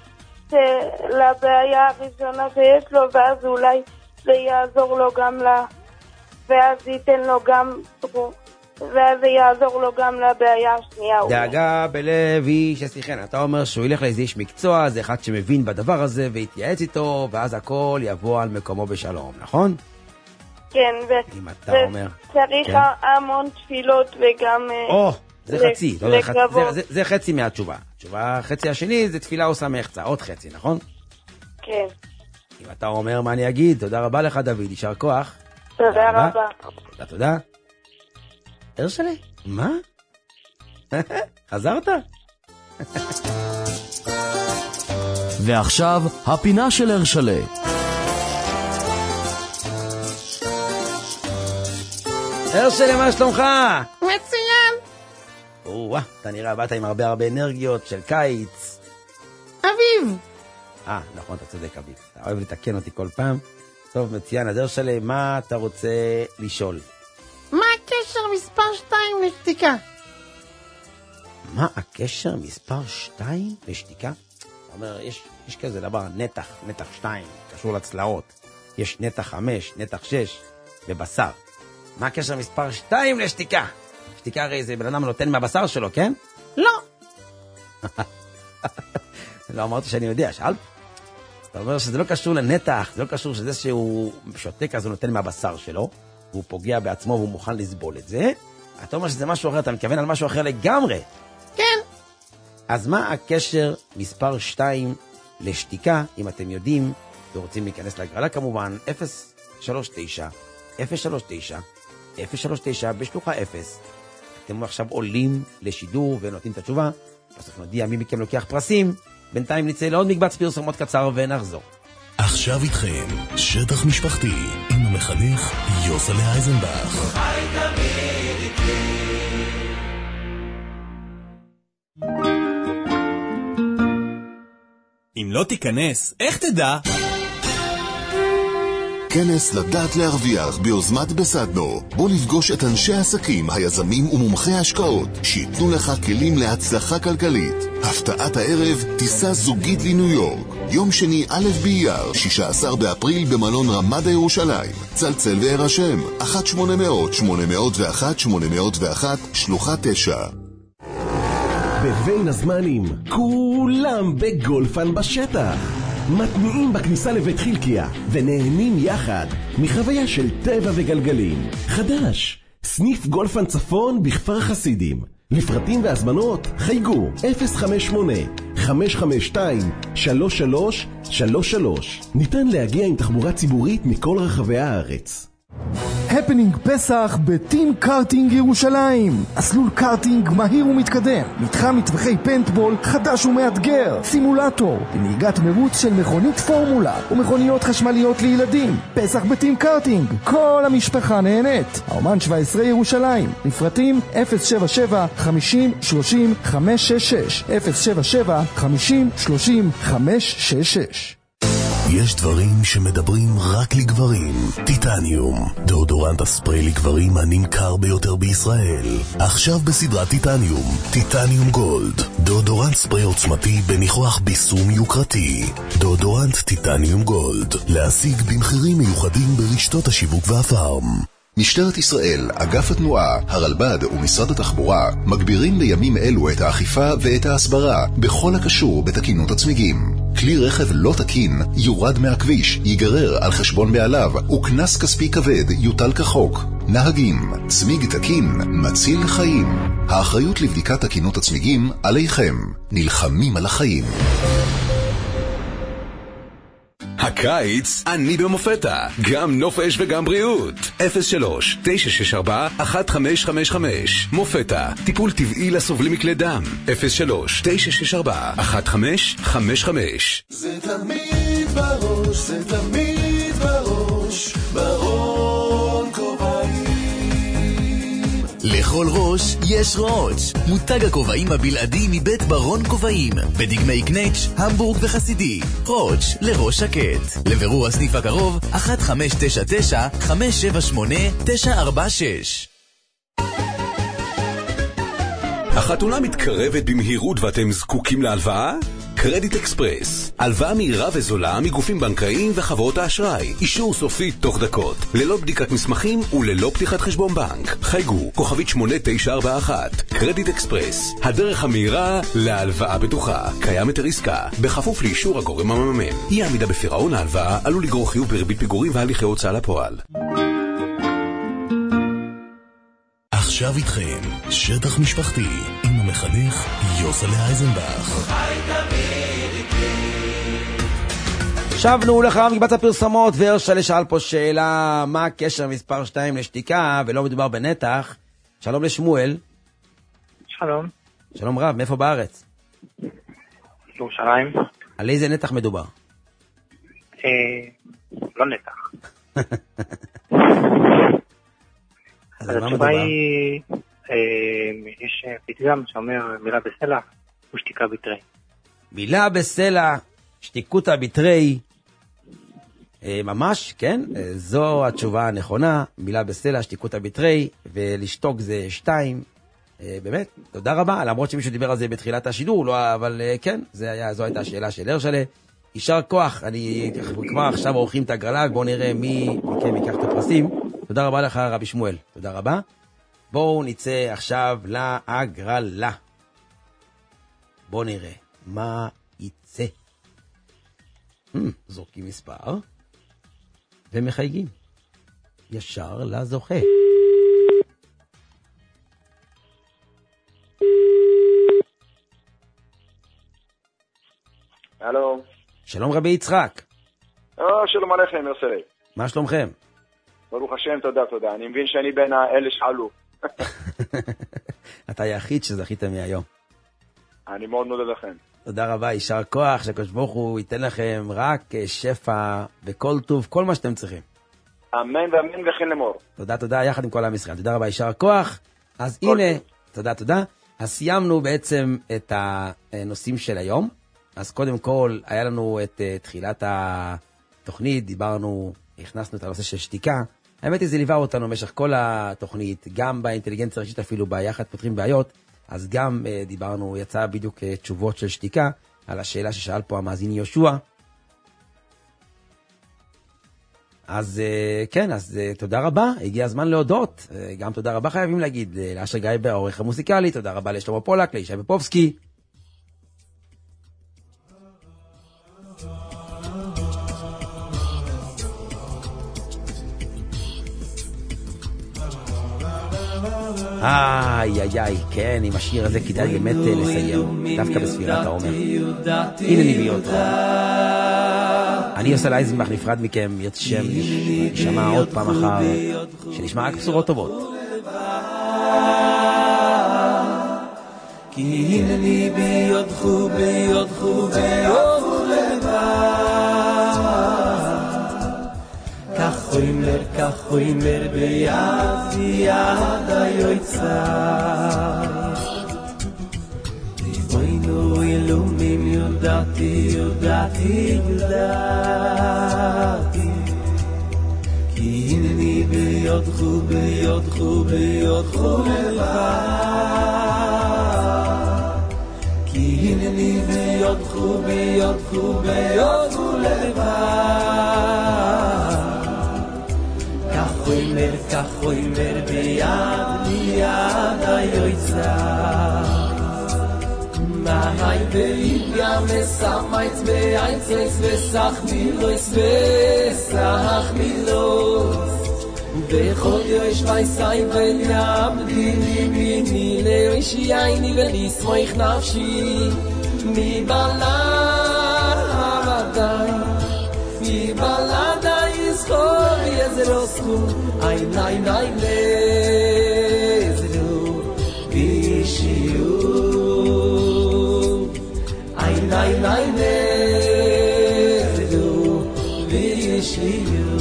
לבעיה הראשונה שיש לו, ואז אולי זה יעזור לו גם ואז זה ייתן לו גם, ואז זה יעזור לו גם לבעיה השנייה. דאגה בלב איש ישיחנה. אתה אומר שהוא ילך לאיזה איש מקצוע, זה אחד שמבין בדבר הזה ויתייעץ איתו, ואז הכל יבוא על מקומו בשלום, נכון? כן, אם אתה אומר... וצריך כן. המון תפילות וגם... או, זה חצי, לא, זה, לקרבות. זה, זה חצי מהתשובה. התשובה, חצי השני זה תפילה עושה מחצה, עוד חצי, נכון? כן. אם אתה אומר מה אני אגיד, תודה רבה לך דוד, יישר כוח. תודה רבה. תודה, תודה. הרשלי, מה? חזרת? ועכשיו, הפינה של הרשלי. הרשלי, מה שלומך? מצוין. או-אה, אתה נראה, באת עם הרבה הרבה אנרגיות של קיץ. אביב. אה, נכון, אתה צודק, אביב. אתה אוהב לתקן אותי כל פעם. טוב, מצוין, אז הרשלי, מה אתה רוצה לשאול? מה הקשר מספר שתיים לשתיקה? מה הקשר מספר שתיים לשתיקה? אתה אומר, יש, יש כזה דבר, נתח, נתח שתיים, קשור לצלעות. יש נתח חמש, נתח שש, בבשר. מה הקשר מספר שתיים לשתיקה? שתיקה הרי זה בן אדם נותן מהבשר שלו, כן? לא. לא אמרתי שאני יודע, שאלת? אתה אומר שזה לא קשור לנתח, זה לא קשור שזה שהוא שותק אז הוא נותן מהבשר שלו, והוא פוגע בעצמו והוא מוכן לסבול את זה. אתה אומר שזה משהו אחר, אתה מתכוון על משהו אחר לגמרי. כן. אז מה הקשר מספר שתיים לשתיקה, אם אתם יודעים, ורוצים להיכנס להגרלה כמובן, אפס שלוש תשע, אפס שלוש תשע, אפס שלוש תשע בשלוחה אפס. אתם עכשיו עולים לשידור ונותנים את התשובה, בסוף נודיע מי מכם לוקח פרסים, בינתיים נצא לעוד מקבץ פרסומות קצר ונחזור. עכשיו איתכם, שטח משפחתי, עם המחנך יוסלה אייזנבך. אם לא תיכנס, איך תדע? כנס לדעת להרוויח ביוזמת בסדנו. בוא לפגוש את אנשי העסקים, היזמים ומומחי ההשקעות שיתנו לך כלים להצלחה כלכלית. הפתעת הערב, טיסה זוגית לניו יורק. יום שני א' באייר, שישה עשר באפריל במלון רמדה ירושלים. צלצל והירשם, אחת שמונה אפס אפס שמונה אפס אחת שמונה אפס אחת שלוחה תשע. בבין הזמנים, כולם בגולפן בשטח. מתניעים בכניסה לבית חילקיה ונהנים יחד מחוויה של טבע וגלגלים. חדש, סניף גולפן צפון בכפר חסידים. לפרטים והזמנות חייגו אפס חמש שמונה חמש חמש שתיים שלוש שלוש שלוש שלוש. ניתן להגיע עם תחבורה ציבורית מכל רחבי הארץ. הפנינג פסח בטים קארטינג ירושלים. אסלול קארטינג מהיר ומתקדם, מתחם מטווחי פנטבול חדש ומאתגר, סימולטור לנהיגת מרוץ של מכונית פורמולה ומכוניות חשמליות לילדים. פסח בטים קארטינג, כל המשפחה נהנית. האומן שבע עשרה ירושלים. לפרטים אפס שבע שבע חמישים שלושים חמש שש שש, אפס שבע שבע חמישים שלושים חמש שש שש. יש דברים שמדברים רק לגברים. טיטניום, דאודורנט הספרי לגברים הנמכר ביותר בישראל. עכשיו בסדרת טיטניום, טיטניום גולד, דאודורנט ספרי עוצמתי בניחוח ביסום יוקרתי. דאודורנט טיטניום גולד, להשיג במחירים מיוחדים ברשתות השיווק והפארם. משטרת ישראל, אגף התנועה, הרלב"ד ומשרד התחבורה מגבירים בימים אלו את האכיפה ואת ההסברה בכל הקשור בתקינות הצמיגים. כלי רכב לא תקין יורד מהכביש, ייגרר על חשבון בעליו, וכנס כספי כבד יוטל כחוק. נהגים, צמיג תקין מציל חיים. האחריות לבדיקת תקינות הצמיגים עליכם. נלחמים על החיים. הקיץ אני במופתה, גם נופש וגם בריאות. אפס שלוש תשע שש ארבע אחת חמש חמש חמש. מופתה, טיפול טבעי לסובלים מכלי דם. אפס שלוש תשע שש ארבע אחת חמש חמש חמש. זה תמיד בראש, זה תמיד בראש, ברון כובעים. לכל ראש יש ראש. מותג הכובעים הבלעדי מבית ברון כובעים, בדגמי קנץ', המבורג וחסידי. ראש לראש שקט. לבירור הסניף הקרוב אחת חמש תשע תשע חמש שבע שמונה תשע ארבע שש. החתונה מתקרבת במהירות ואתם זקוקים להלוואה? קרדיט אקספרס, הלוואה מהירה וזולה מגופים בנקאיים וחברות האשראי. אישור סופי תוך דקות, ללא בדיקת מסמכים וללא פתיחת חשבון בנק. חייגו, כוכבית שמונה תשע ארבע אחת. קרדיט אקספרס, הדרך המהירה להלוואה בטוחה. קיים היתר עסקה, בכפוף לאישור הגורם המממן. אי עמידה בפירעון ההלוואה עלול לגרור חיוב בריבית פיגורים והליכי הוצאה לפועל. עכשיו איתכם, שטח משפחתי, עם המחנך יוסלה אייזנבך. שבנו לאחר מקבץ הפרסומות, והרשלה שאל פה שאלה, מה הקשר מספר שתיים לשתיקה, ולא מדובר בנתח. שלום לשמואל. שלום. שלום רב, מאיפה בארץ? ירושלים. על איזה נתח מדובר? אה, לא נתח. אז על מה מדובר? היא, אה, יש פתגם שאומר מילה בסלע ושתיקה בתרי. מילה בסלע, שתיקותא בתרי, אה, ממש, כן? אה, זו התשובה הנכונה, מילה בסלע, שתיקותא בתרי, ולשתוק זה שתיים. אה, באמת, תודה רבה, למרות שמישהו דיבר על זה בתחילת השידור, לא, אבל אה, כן, זה היה, זו הייתה השאלה של הרשלה. יישר כוח, אני כבר עכשיו עורכים את הגרלה, ובואו נראה מי מכם ייקח את הפרסים. תודה רבה לך רבי שמואל, תודה רבה. בואו נצא עכשיו להגרלה. בואו נראה מה יצא. Hmm, זורקים מספר ומחייגים ישר לזוכה. הלו. שלום רבי יצחק. או, שלום עליכם, יוסי. מה שלומכם? ברוך השם, תודה, תודה. אני מבין שאני בין האלה שעלו. אתה היחיד שזכיתם מהיום. אני מאוד מודה לכם. תודה רבה, יישר כוח, שהקדוש ברוך הוא ייתן לכם רק שפע וכל טוב, כל מה שאתם צריכים. אמן ואמן וכן לאמור. תודה, תודה, יחד עם כל עם ישראל. תודה רבה, יישר כוח. אז הנה, תודה, תודה. אז סיימנו בעצם את הנושאים של היום. אז קודם כל, היה לנו את תחילת התוכנית, דיברנו, הכנסנו את הנושא של שתיקה. האמת היא, זה ליווה אותנו במשך כל התוכנית, גם באינטליגנציה הראשית אפילו ביחד פותרים בעיות, אז גם uh, דיברנו, יצא בדיוק uh, תשובות של שתיקה, על השאלה ששאל פה המאזין יהושע. אז uh, כן, אז uh, תודה רבה, הגיע הזמן להודות, uh, גם תודה רבה חייבים להגיד, uh, לאשר גייבר, העורך המוסיקלי, תודה רבה לשלמה פולק, לישי בפובסקי. איי איי איי, כן, עם השיר הזה כדאי באמת לסיים, דווקא בספירת העומר. הנה נביאות רוב. אני עושה לייזנבך נפרד מכם, ירצה שם נשמע עוד פעם אחר, שנשמע רק בשורות טובות. כי הנני ביודכו ביודכו ביודכו לבד, כך חוימר כך חוימר ביד יד היוצר, ריבונו אלוהים יודעתי יודעתי יודעתי, כי הנני ביודכו ביודכו ביודכו לבד, כי הנני ביודכו ביודכו ביודכו לבד, כך חוימר כך חוימר ביד יד היוצר, מהי ביגע מסמייץ באייצס וסח מילויס וסח מילוס, בכל יוש וייסאי וליעבדי ליביני לאישי עיני ולסמוך נפשי, מבלעדי מבלעדי יזכור יזרוסקו עין עין עין לזרו בישיו, עין עין עין לזרו בישיו,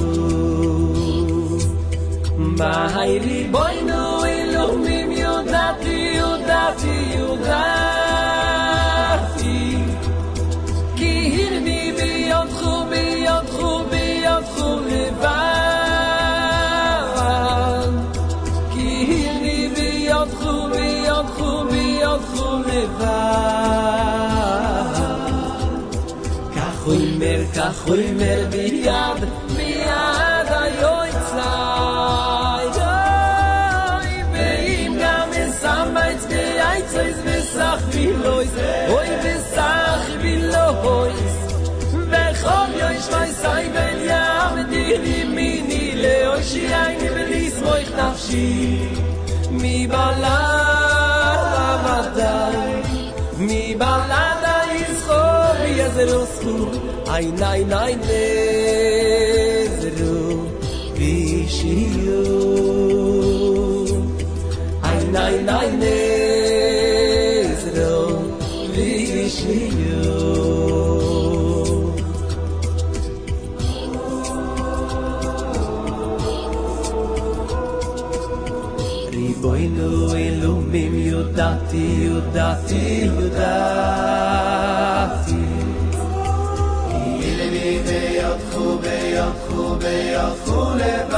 מהי ריבונו אלוהים יודעתי יודעתי יודעתי, כי הנני ביודכו ביודכו ביודכו לבד, כי הנני ביודכו ביודכו ביודכו לבד, כך חומר ביד, ביד היועצי. אוי, ואם גם מסמץ ביצויס וסח בילויס, אוי וסח בילויס, וכל יויש מייסי בין יעמדי לימיני, לאושי עיני ולסמוך נפשי, מבלד עבדי, מבלד היזכור יזרוסו, עיני ני נזרו וישיו, עיני ני נזרו וישיו. ריבונו אלוהים יודעתי, יודעתי, יודעתי, ילדי ביודכו, ביודכו, ביודכו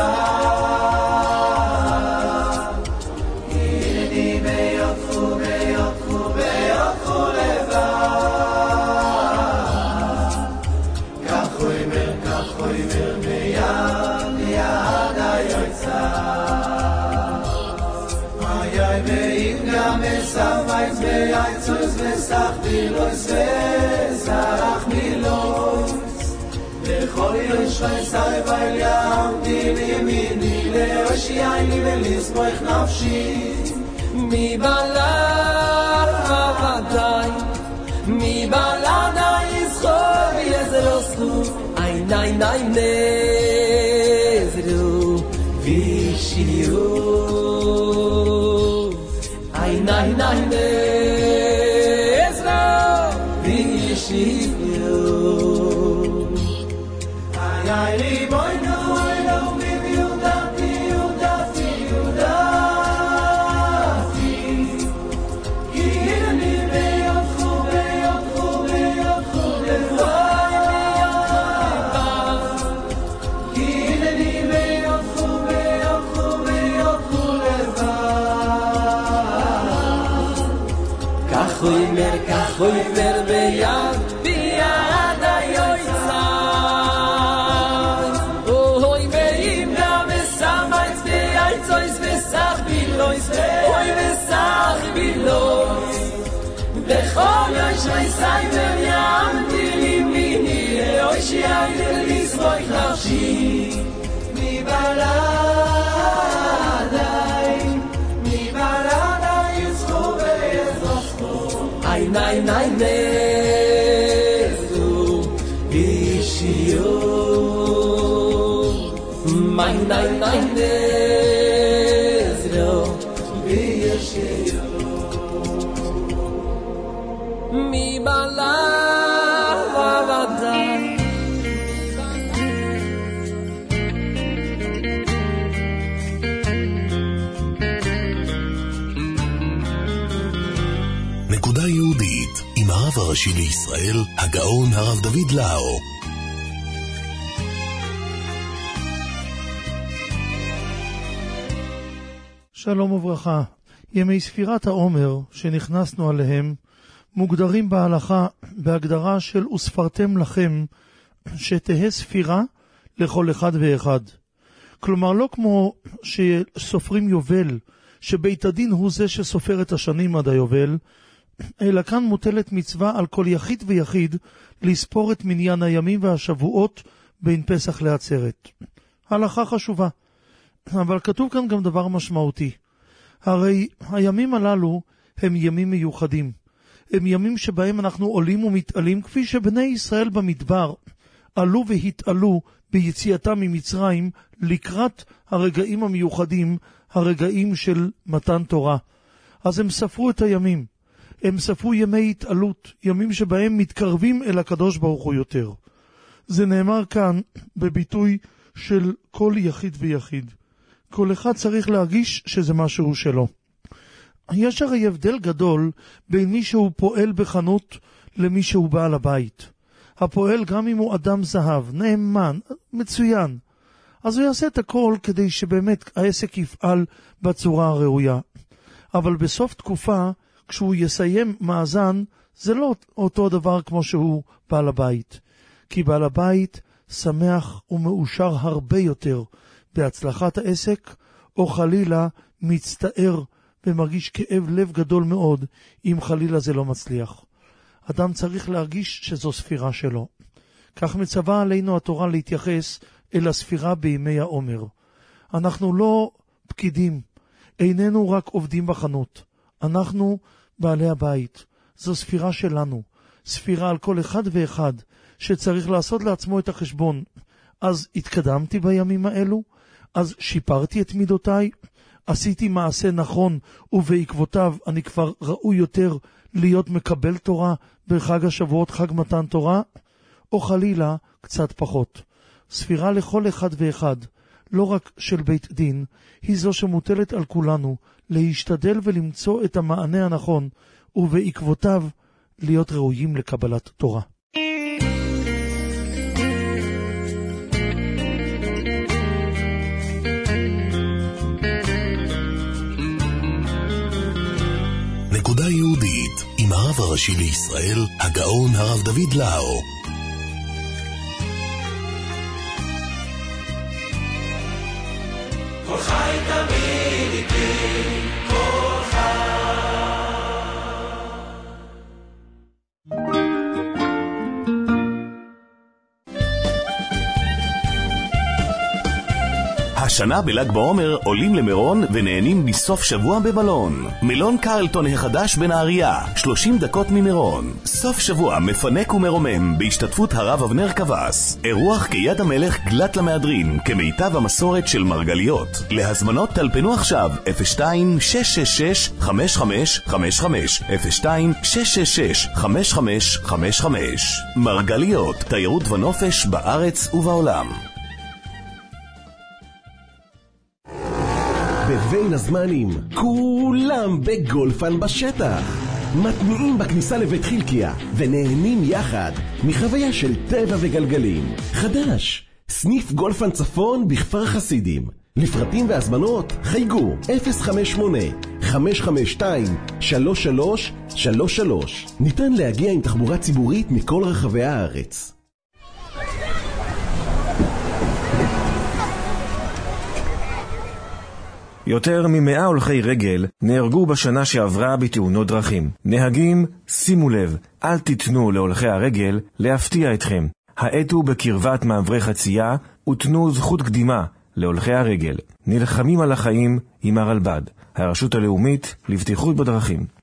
לבד, ילדי ביודכו, ביודכו, ביודכו לבד, כך הוא אומר, כך הוא אומר, ביד, ביד היועצה. ואם גם מסמץ ביצויס וסח בילויס וסח בילויס, וכל יויש מייסי בין יעמדי לימיני, לאושי עיני ולסמוך נפשי, מבלד עבדי, מבלד היזכור ויזרוסו, עיני ני נזרו וישיו, Nai nai nezra vishiyo. Ay ay li boy no lo mi yudati yudati yudati. Yini me yotchu me yotchu me yotchu me Yini me yotchu me yotchu me yotchu חוימר כך חוימר ביד, ביד היועצי. אוי ואם גם מסמץ ביצויס וסח בילויס, אוי וסח בילויס, בכל יויש מייסי בין יעמדי לימיני, לאושי עיני ולסמוך נפשי, מבלעדי, מבלעדי יזכו ויזרוסו, עיני ני נזרו וישיו, מי ני ני נזרו וישיו, מבלעדי. נקודה יהודית עם הרב הראשי לישראל, הגאון הרב דוד לאו. שלום וברכה. ימי ספירת העומר שנכנסנו עליהם מוגדרים בהלכה בהגדרה של וספרתם לכם שתהא ספירה לכל אחד ואחד. כלומר לא כמו שסופרים יובל, שבית הדין הוא זה שסופר את השנים עד היובל, אלא כאן מוטלת מצווה על כל יחיד ויחיד לספור את מניין הימים והשבועות בין פסח לעצרת. הלכה חשובה, אבל כתוב כאן גם דבר משמעותי. הרי הימים הללו הם ימים מיוחדים. הם ימים שבהם אנחנו עולים ומתעלים, כפי שבני ישראל במדבר עלו והתעלו ביציאתם ממצרים לקראת הרגעים המיוחדים, הרגעים של מתן תורה. אז הם ספרו את הימים. הם ספרו ימי התעלות, ימים שבהם מתקרבים אל הקדוש ברוך הוא יותר. זה נאמר כאן בביטוי של כל יחיד ויחיד. כל אחד צריך להרגיש שזה משהו שלו. יש הרי הבדל גדול בין מי שהוא פועל בחנות למי שהוא בעל הבית. הפועל גם אם הוא אדם זהב, נאמן, מצוין, אז הוא יעשה את הכל כדי שבאמת העסק יפעל בצורה הראויה. אבל בסוף תקופה, כשהוא יסיים מאזן, זה לא אותו דבר כמו שהוא בעל הבית. כי בעל הבית שמח ומאושר הרבה יותר בהצלחת העסק, או חלילה מצטער ומרגיש כאב לב גדול מאוד אם חלילה זה לא מצליח. אדם צריך להרגיש שזו ספירה שלו. כך מצווה עלינו התורה להתייחס אל הספירה בימי העומר. אנחנו לא פקידים, איננו רק עובדים בחנות. אנחנו בעלי הבית. זו ספירה שלנו. ספירה על כל אחד ואחד שצריך לעשות לעצמו את החשבון. אז התקדמתי בימים האלו? אז שיפרתי את מידותיי? עשיתי מעשה נכון ובעקבותיו אני כבר ראוי יותר להיות מקבל תורה בחג השבועות, חג מתן תורה? או חלילה קצת פחות. ספירה לכל אחד ואחד, לא רק של בית דין, היא זו שמוטלת על כולנו להשתדל ולמצוא את המענה הנכון, ובעקבותיו להיות ראויים לקבלת תורה. נקודה יהודית עם הרב הראשי לישראל, הגאון הרב דוד לאו. כל חי תמיד איתי, כל חי. השנה בל"ג בעומר עולים למירון ונהנים בסוף שבוע במלון. מלון קרלטון החדש בנהריה, שלושים דקות ממירון. סוף שבוע מפנק ומרומם בהשתתפות הרב אבנר קבס. אירוח כיד המלך גלת למהדרין, כמיטב המסורת של מרגליות. להזמנות טלפנו עכשיו אפס שתיים שש שש שש חמש חמש חמש חמש אפס שתיים שש שש שש חמש חמש חמש חמש. מרגליות, תיירות ונופש בארץ ובעולם. בבין הזמנים, כולם בגולפן בשטח. מתניעים בכניסה לבית חילקיה ונהנים יחד מחוויה של טבע וגלגלים. חדש, סניף גולפן צפון בכפר חסידים. לפרטים והזמנות חייגו אפס חמש שמונה חמש חמש שתיים שלוש שלוש שלוש שלוש. ניתן להגיע עם תחבורה ציבורית מכל רחבי הארץ. יותר ממאה הולכי רגל נהרגו בשנה שעברה בתאונות דרכים. נהגים, שימו לב, אל תיתנו להולכי הרגל להפתיע אתכם. האטו בקרבת מעברי חצייה ותנו זכות קדימה להולכי הרגל. נלחמים על החיים עם הרלב"ד, הרשות הלאומית לבטיחות בדרכים.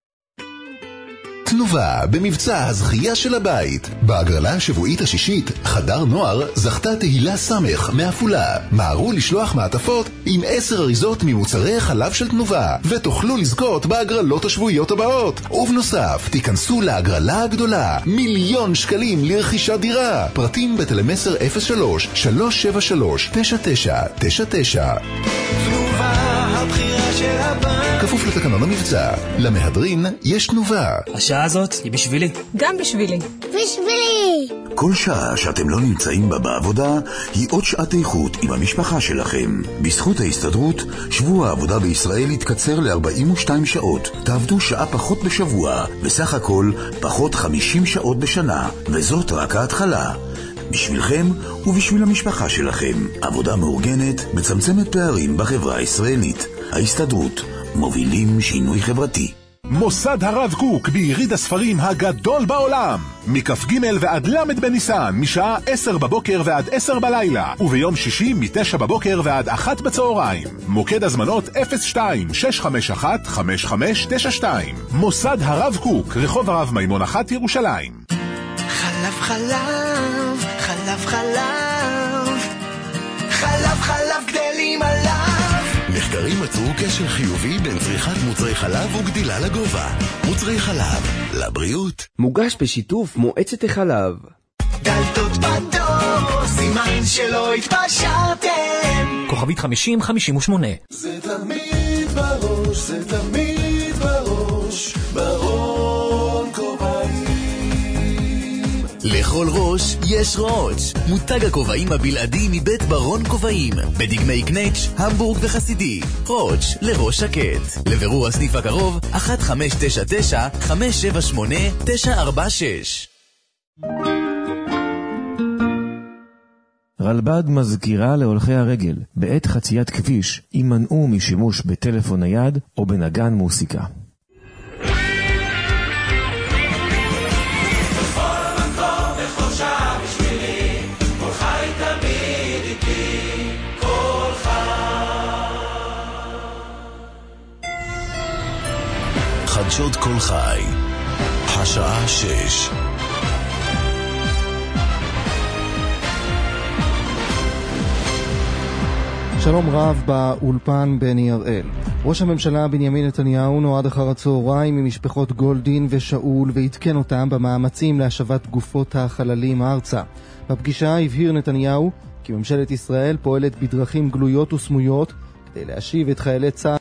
תנובה במבצע הזכייה של הבית. בהגרלה השבועית השישית, חדר נוער זכתה תהילה סמך מעפולה. מהרו לשלוח מעטפות עם עשר אריזות ממוצרי חלב של תנובה, ותוכלו לזכות בהגרלות השבועיות הבאות. ובנוסף, תיכנסו להגרלה הגדולה, מיליון שקלים לרכישת דירה. פרטים בטלמסר אפס שלוש שלוש שבע שלוש תשע תשע תשע תשע. תנובה, הבחירה של הבית. כפוף לתקנון המבצע. למהדרין יש תנובה. השעה הזאת היא בשבילי. גם בשבילי. בשבילי. כל שעה שאתם לא נמצאים בה בעבודה היא עוד שעת איכות עם המשפחה שלכם. בזכות ההסתדרות, שבוע העבודה בישראל יתקצר ל-ארבעים ושתיים שעות. תעבדו שעה פחות בשבוע, בסך הכל פחות חמישים שעות בשנה, וזאת רק ההתחלה. בשבילכם ובשביל המשפחה שלכם. עבודה מאורגנת מצמצמת פערים בחברה הישראלית. ההסתדרות, מובילים שינוי חברתי. מוסד הרב קוק ביריד הספרים הגדול בעולם, מכף ג' ועד למד בניסן, משעה עשר בבוקר ועד עשר בלילה, וביום שישי מתשע בבוקר ועד אחת בצהריים. מוקד הזמנות אפס שתיים שש חמש אחת חמש חמש תשע שתיים. מוסד הרב קוק, רחוב הרב מימון אחת ירושלים. חלב חלב, חלב חלב, חלב חלב גדלים עליו. מחקרים מצאו קשר חיובי בין צריכת מוצרי חלב וגדילה לגובה. מוצרי חלב, לבריאות. מוגש בשיתוף מועצת החלב. דלתות בדור, סימן שלא התפשרתם. כוכבית חמישים חמישים ושמונה. זה תמיד בראש, זה תמיד בראש, ברון כובעים. לכל ראש יש ראש. מותג הכובעים הבלעדי מבית ברון כובעים, בדגמי קנץ', המבורג וחסידי. ראש לראש שקט. לבירור הסניף הקרוב אחת חמש תשע תשע חמש שבע שמונה תשע ארבע שש. רלב"ד מזכירה להולכי הרגל, בעת חציית כביש, יימנעו משימוש בטלפון נייד או בנגן מוסיקה. חדשות כל חי, השעה שש. שלום רב באולפן בני הראל. ראש הממשלה בנימין נתניהו נועד אחר הצהריים ממשפחות גולדין ושאול והתקן אותם במאמצים להשבת גופות החללים ארצה. בפגישה הבהיר נתניהו כי ממשלת ישראל פועלת בדרכים גלויות וסמויות כדי להשיב את חיילי צה"ל